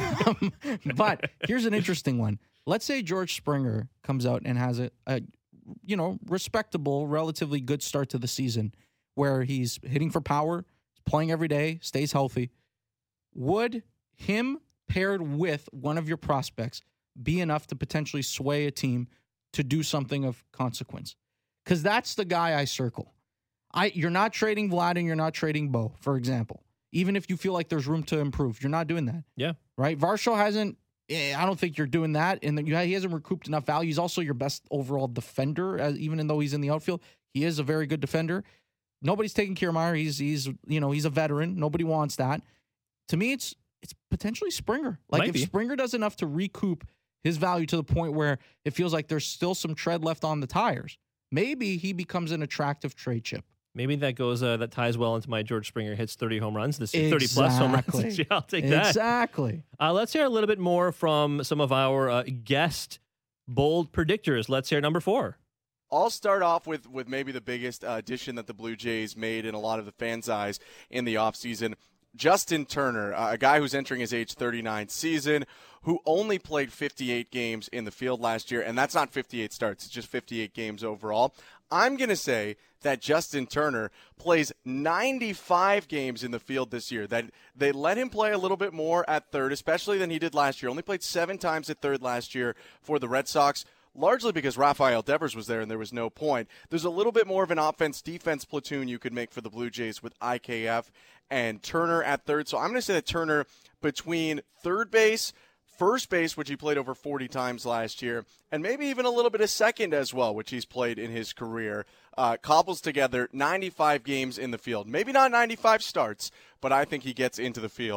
But here's an interesting one. Let's say George Springer comes out and has a respectable, relatively good start to the season, where he's hitting for power, playing every day, stays healthy. Would him paired with one of your prospects be enough to potentially sway a team to do something of consequence? Because that's the guy I circle. You're not trading Vlad and you're not trading Bo, for example. Even if you feel like there's room to improve, you're not doing that. Yeah. Right? Varsho hasn't, I don't think you're doing that. And he hasn't recouped enough value. He's also your best overall defender, even though he's in the outfield. He is a very good defender. Nobody's taking Kiermaier. He's a veteran. Nobody wants that. To me, it's potentially Springer. If Springer does enough to recoup his value to the point where it feels like there's still some tread left on the tires, maybe he becomes an attractive trade chip. Maybe that ties well into my George Springer hits 30 home runs this year, 30 plus home runs. Yeah, I'll take that. Exactly. Let's hear a little bit more from some of our guest bold predictors. Let's hear number 4. I'll start off with maybe the biggest addition that the Blue Jays made in a lot of the fans' eyes in the offseason. Justin Turner, a guy who's entering his age 39 season, who only played 58 games in the field last year, and that's not 58 starts, it's just 58 games overall. I'm going to say that Justin Turner plays 95 games in the field this year, that they let him play a little bit more at third, especially than he did last year. Only played 7 times at third last year for the Red Sox, largely because Rafael Devers was there and there was no point. There's a little bit more of an offense-defense platoon you could make for the Blue Jays with IKF and Turner at third. So I'm going to say that Turner between third base, first base, which he played over 40 times last year, and maybe even a little bit of second as well, which he's played in his career, cobbles together 95 games in the field. Maybe not 95 starts, but I think he gets into the field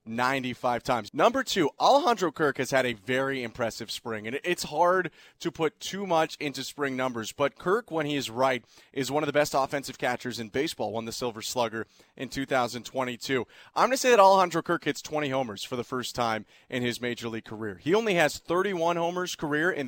95 times. Number 2, Alejandro Kirk has had a very impressive spring, and it's hard to put too much into spring numbers, but Kirk, when he is right, is one of the best offensive catchers in baseball, won the Silver Slugger in 2022. I'm going to say that Alejandro Kirk hits 20 homers for the first time in his major league career. He only has 31 homers career in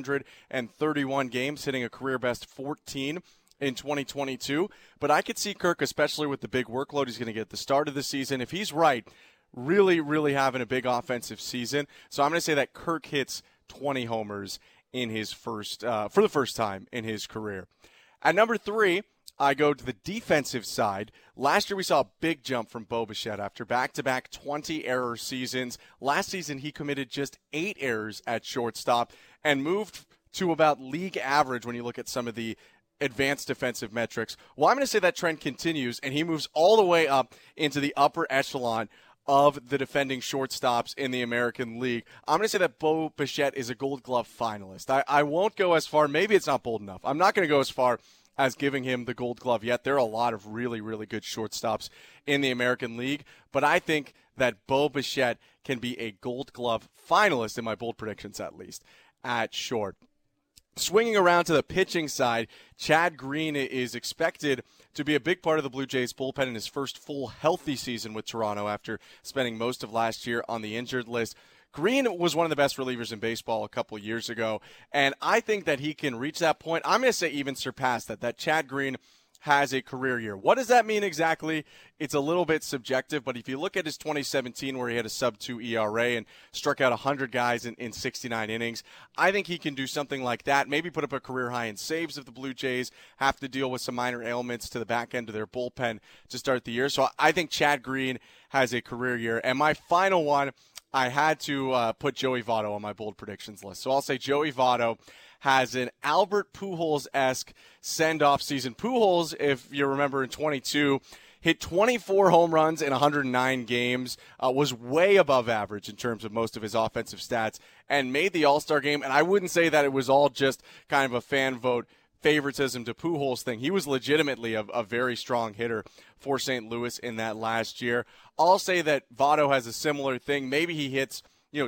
331 games, hitting a career best 14 in 2022, but I could see Kirk, especially with the big workload he's going to get at the start of the season, if he's right, really having a big offensive season. So I'm going to say that Kirk hits 20 homers in his for the first time in his career. At number 3, I go to the defensive side. Last year we saw a big jump from Bo Bichette after back-to-back 20-error seasons. Last season he committed just 8 errors at shortstop and moved to about league average when you look at some of the advanced defensive metrics. Well, I'm going to say that trend continues, and he moves all the way up into the upper echelon of the defending shortstops in the American League. I'm going to say that Bo Bichette is a Gold Glove finalist. I won't go as far. Maybe it's not bold enough. I'm not going to go as far as giving him the Gold Glove yet. There are a lot of really good shortstops in the American League, but I think that Bo Bichette can be a Gold Glove finalist in my bold predictions, at least, at short. Swinging around to the pitching side, Chad Green is expected to be a big part of the Blue Jays bullpen in his first full healthy season with Toronto after spending most of last year on the injured list. Green was one of the best relievers in baseball a couple years ago, and I think that he can reach that point. I'm going to say even surpass that Chad Green has a career year. What does that mean exactly? It's a little bit subjective, but if you look at his 2017 where he had a sub-2 ERA and struck out 100 guys in 69 innings, I think he can do something like that, maybe put up a career high in saves if the Blue Jays have to deal with some minor ailments to the back end of their bullpen to start the year. So I think Chad Green has a career year. And my final one, I had to put Joey Votto on my bold predictions list. So I'll say Joey Votto has an Albert Pujols-esque send-off season. Pujols, if you remember, in 22, hit 24 home runs in 109 games, was way above average in terms of most of his offensive stats, and made the All-Star game. And I wouldn't say that it was all just kind of a fan vote favoritism to Pujols thing. He was legitimately a very strong hitter for St. Louis in that last year. I'll say that Votto has a similar thing. Maybe he hits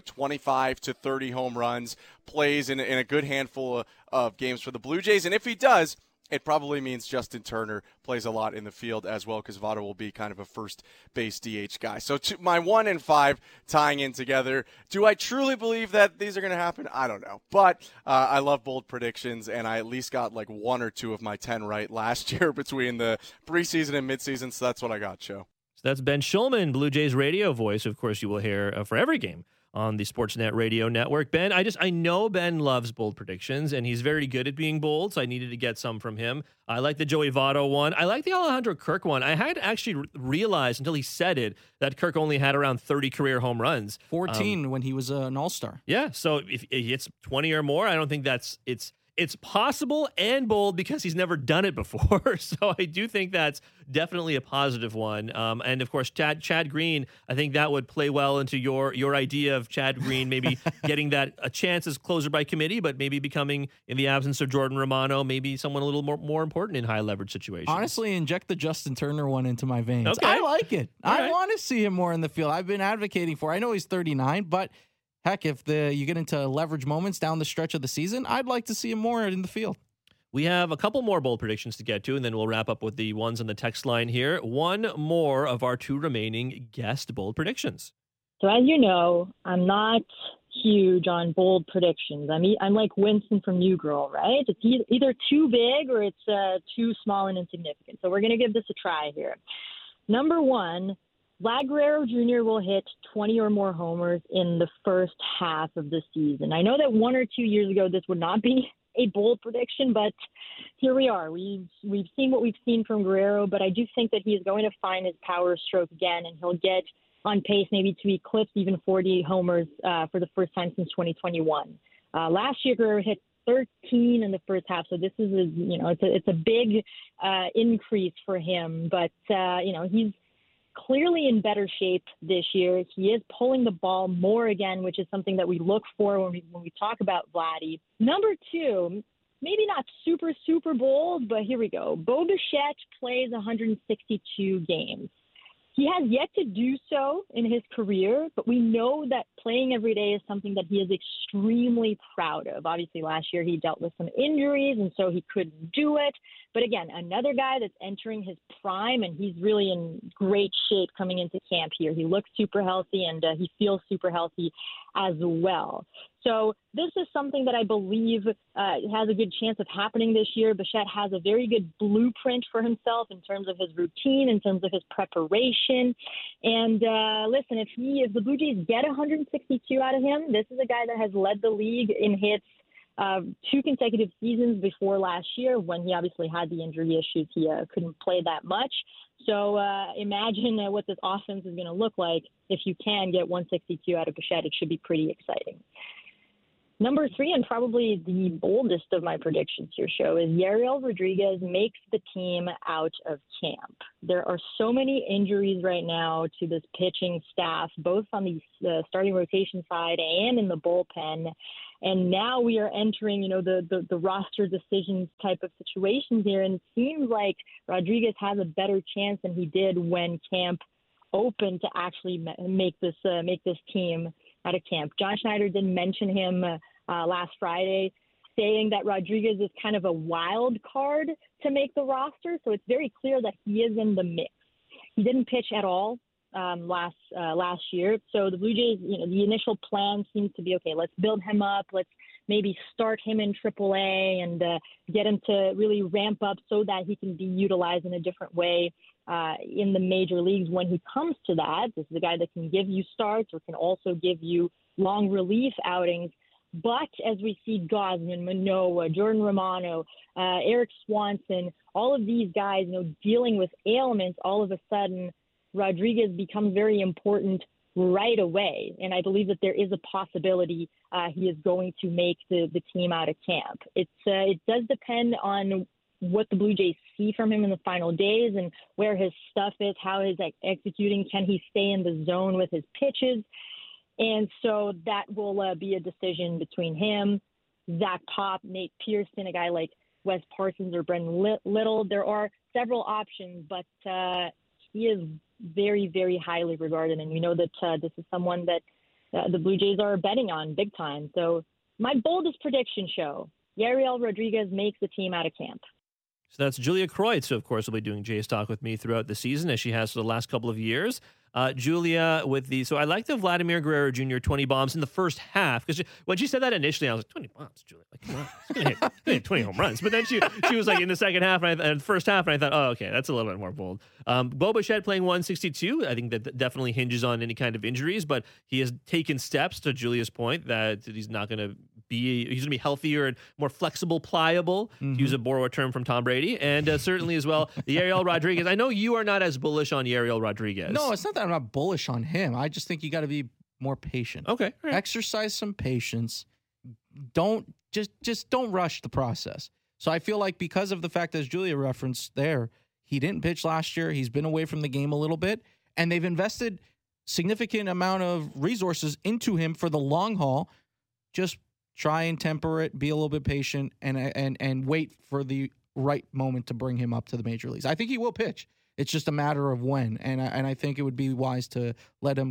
25 to 30 home runs, plays in a good handful of games for the Blue Jays. And if he does, it probably means Justin Turner plays a lot in the field as well, because Votto will be kind of a first base DH guy. So my 1 and 5 tying in together. Do I truly believe that these are going to happen? I don't know. But I love bold predictions, and I at least got like 1 or 2 of my 10 right last year between the preseason and midseason. So that's what I got, Joe. So that's Ben Schulman, Blue Jays radio voice. Of course, you will hear for every game on the Sportsnet Radio Network. Ben, I know Ben loves bold predictions, and he's very good at being bold, so I needed to get some from him. I like the Joey Votto one. I like the Alejandro Kirk one. I had actually realized until he said it that Kirk only had around 30 career home runs. 14 when he was an All-Star. Yeah, so if he hits 20 or more, I don't think it's possible and bold because he's never done it before. So I do think that's definitely a positive one. And of course, Chad Green, I think that would play well into your idea of Chad Green maybe getting a chance as closer by committee, but maybe becoming, in the absence of Jordan Romano, maybe someone a little more important in high leverage situations. Honestly, inject the Justin Turner one into my veins. Okay. I like it. All I right. want to see him more in the field. I've been advocating for. I know he's 39, but heck, if you get into leverage moments down the stretch of the season, I'd like to see him more in the field. We have a couple more bold predictions to get to, and then we'll wrap up with the ones on the text line here. One more of our 2 remaining guest bold predictions. So as you know, I'm not huge on bold predictions. I'm like Winston from New Girl, right? It's either too big or it's too small and insignificant. So we're going to give this a try here. Number 1, Vlad Guerrero Jr. will hit 20 or more homers in the first half of the season. I know that 1 or 2 years ago this would not be a bold prediction, but here we are. We've seen what we've seen from Guerrero, but I do think that he is going to find his power stroke again, and he'll get on pace maybe to eclipse even 40 homers for the first time since 2021. Last year, Guerrero hit 13 in the first half, so this is it's a big increase for him. But he's clearly in better shape this year. He is pulling the ball more again, which is something that we look for when we talk about Vladdy. Number 2, maybe not super, super bold, but here we go. Bo Bichette plays 162 games. He has yet to do so in his career, but we know that playing every day is something that he is extremely proud of. Obviously, last year he dealt with some injuries, and so he couldn't do it. But again, another guy that's entering his prime, and he's really in great shape coming into camp here. He looks super healthy, and he feels super healthy as well. So this is something that I believe has a good chance of happening this year. Bichette has a very good blueprint for himself in terms of his routine, in terms of his preparation. And listen, if the Blue Jays get 162 out of him, this is a guy that has led the league in hits 2 consecutive seasons before last year when he obviously had the injury issues. He couldn't play that much. So imagine what this offense is going to look like if you can get 162 out of Bichette. It should be pretty exciting. Number 3, and probably the boldest of my predictions here, Show, is Yariel Rodriguez makes the team out of camp. There are so many injuries right now to this pitching staff, both on the starting rotation side and in the bullpen. And now we are entering, the roster decisions type of situations here. And it seems like Rodriguez has a better chance than he did when camp opened to actually make this team out of camp. John Schneider did mention him last Friday, saying that Rodriguez is kind of a wild card to make the roster. So it's very clear that he is in the mix. He didn't pitch at all last year. So the Blue Jays, the initial plan seems to be, okay, let's build him up. Let's maybe start him in AAA and get him to really ramp up so that he can be utilized in a different way in the major leagues when he comes to that. This is a guy that can give you starts or can also give you long relief outings. But as we see Gausman, Manoah, Jordan Romano, Eric Swanson, all of these guys, dealing with ailments, all of a sudden Rodriguez becomes very important right away. And I believe that there is a possibility he is going to make the team out of camp. It does depend on what the Blue Jays see from him in the final days and where his stuff is, how he's executing. Can he stay in the zone with his pitches? And so that will be a decision between him, Zach Pop, Nate Pearson, a guy like Wes Parsons or Brendan Little. There are several options, but he is very, very highly regarded. And we know that this is someone that the Blue Jays are betting on big time. So my boldest prediction, Show, Yariel Rodriguez makes the team out of camp. So that's Julia Kreutz, who, of course, will be doing Jays Talk with me throughout the season, as she has for the last couple of years. Julia, so I like the Vladimir Guerrero Jr. 20 bombs in the first half, because when she said that initially, I was like, 20 bombs, Julia, like, come on, she's gonna hit 20 home runs. But then she was like in the second half and the first half, and I thought, oh, okay, that's a little bit more bold. Bo Bichette playing 162, I think that definitely hinges on any kind of injuries, but he has taken steps, to Julia's point, that he's going to be healthier and more flexible, pliable, to use a borrow term from Tom Brady, and certainly as well, the Yariel Rodriguez. I know you are not as bullish on Yariel Rodriguez. No, it's not that I'm not bullish on him. I just think you got to be more patient. Okay. Right. Exercise some patience. Don't rush the process. So I feel like because of the fact, as Julia referenced there, he didn't pitch last year. He's been away from the game a little bit, and they've invested significant amount of resources into him for the long haul. Just try and temper it, be a little bit patient, and wait for the right moment to bring him up to the major leagues. I think he will pitch. It's just a matter of when, and I think it would be wise to let him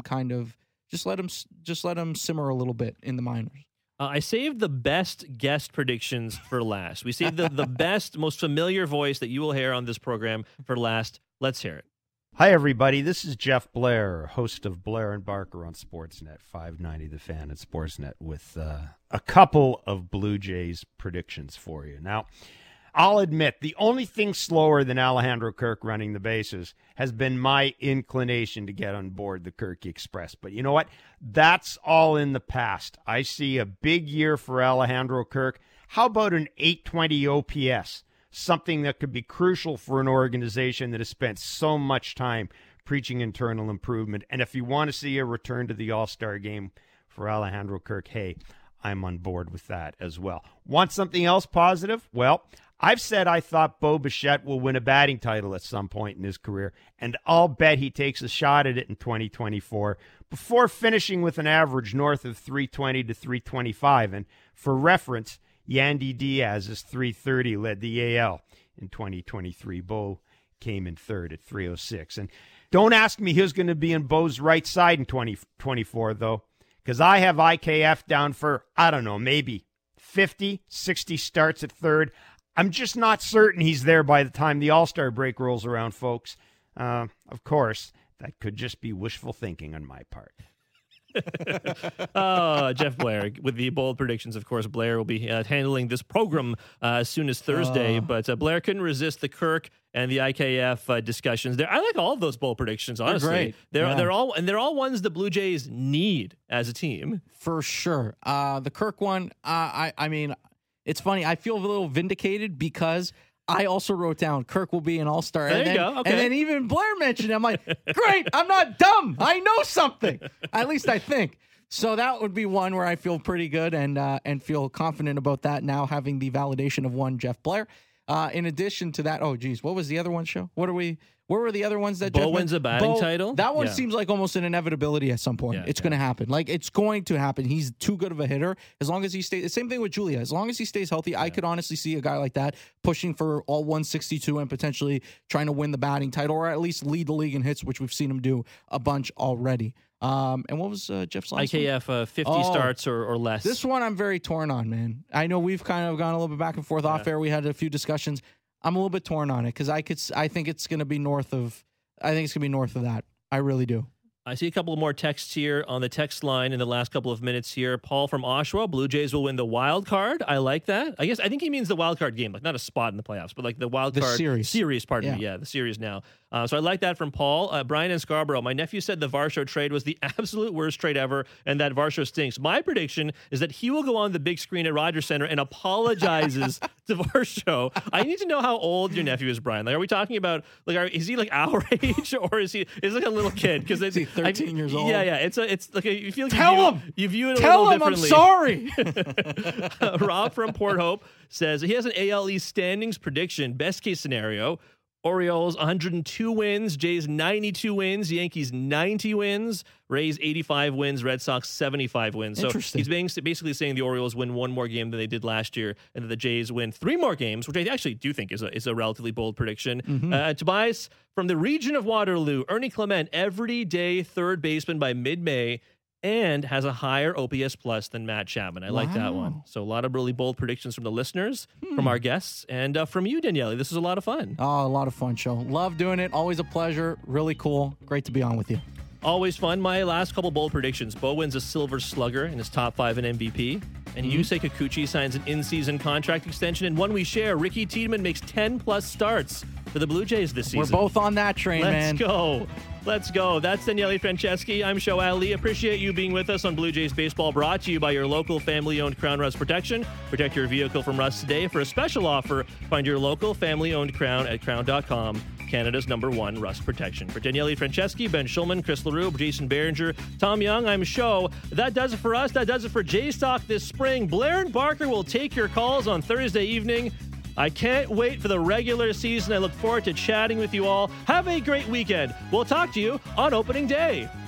let him simmer a little bit in the minors. I saved the best guest predictions for last. We saved the best, most familiar voice that you will hear on this program for last. Let's hear it. Hi, everybody. This is Jeff Blair, host of Blair and Barker on Sportsnet 590 The Fan and Sportsnet, with a couple of Blue Jays predictions for you. Now, I'll admit, the only thing slower than Alejandro Kirk running the bases has been my inclination to get on board the Kirky Express. But you know what? That's all in the past. I see a big year for Alejandro Kirk. How about an 820 OPS? Something that could be crucial for an organization that has spent so much time preaching internal improvement. And if you want to see a return to the All-Star game for Alejandro Kirk, hey, I'm on board with that as well. Want something else positive? Well, I've said I thought Bo Bichette will win a batting title at some point in his career, and I'll bet he takes a shot at it in 2024 before finishing with an average north of 320 to 325. And for reference, Yandy Diaz's 330 led the AL in 2023. Bo came in third at 306. And Don't ask me who's going to be in Bo's right side in 2024, though, because I have IKF down for, I don't know, maybe 50, 60 starts at third. I'm just not certain he's there by the time the All-Star break rolls around, folks. Of course, that could just be wishful thinking on my part. Jeff Blair with the bold predictions. Of course, Blair will be handling this program as soon as Thursday. But Blair couldn't resist the Kirk and the IKF discussions. I like all of those bold predictions. Honestly, they're all ones the Blue Jays need as a team for sure. The Kirk one, I mean, it's funny. I feel a little vindicated because I also wrote down Kirk will be an all-star. There you go. Okay. And then even Blair mentioned it. I'm like, great, I'm not dumb. I know something. At least I think. So that would be one where I feel pretty good and feel confident about that now, having the validation of one Jeff Blair. In addition to that, what was the other one, show? Where were the other ones that Bo wins a batting title? That one seems like almost an inevitability at some point. It's going to happen. Like, it's going to happen. He's too good of a hitter. As long as he stays, same thing with Julia. As long as he stays healthy, I could honestly see a guy like that pushing for all 162 and potentially trying to win the batting title or at least lead the league in hits, which we've seen him do a bunch already. And what was Jeff's last IKF one? 50 starts or less. This one I'm very torn on, man. I know we've kind of gone a little bit back and forth off air. We had a few discussions. I'm a little bit torn on it because I think it's going to be north of that. I really do. I see a couple of more texts here on the text line in the last couple of minutes here. Paul from Oshawa, Blue Jays will win the wild card. I like that. I think he means the wild card game, like not a spot in the playoffs, but like the wild card series, pardon me. Yeah, the series now. So I like that from Paul. Brian in Scarborough, my nephew said the Varsho trade was the absolute worst trade ever and that Varsho stinks. My prediction is that he will go on the big screen at Rogers Center and apologizes to Varsho. I need to know how old your nephew is, Brian. Like, are we talking about, like, is he like our age or is he like a little kid? Because it's 13 years old. Yeah. It's like you feel like you view it a Tell little him differently. I'm sorry. Rob from Port Hope says he has an AL East standings prediction. Best case scenario: Orioles 102 wins, Jays 92 wins, Yankees 90 wins, Rays 85 wins, Red Sox 75 wins. So he's basically saying the Orioles win one more game than they did last year, and that the Jays win 3 more games, which I actually do think is a relatively bold prediction. Mm-hmm. Tobias from the region of Waterloo, Ernie Clement, everyday third baseman by mid-May, and has a higher OPS plus than Matt Chapman. I like that one. So a lot of really bold predictions from the listeners, from our guests, and from you, Daniele. This is a lot of fun. Oh, a lot of fun, show. Love doing it. Always a pleasure. Really cool. Great to be on with you. Always fun. My last couple bold predictions. Bo wins a Silver Slugger in his top 5 in MVP. And Yusei Kikuchi signs an in-season contract extension. And one we share, Ricky Tiedemann makes 10-plus starts for the Blue Jays this season. We're both on that train, man. Let's go. That's Daniele Franceschi. I'm Show Ali. Appreciate you being with us on Blue Jays Baseball, brought to you by your local family-owned Crown Rust Protection. Protect your vehicle from rust today. For a special offer, find your local family-owned Crown at crown.com. Canada's #1 rust protection. For Daniele Franceschi, Ben Schulman, Chris LaRue, Jason Behringer, Tom Young, I'm Show. That does it for us. That does it for Jays Talk this spring. Blair and Barker will take your calls on Thursday evening. I can't wait for the regular season. I look forward to chatting with you all. Have a great weekend. We'll talk to you on opening day.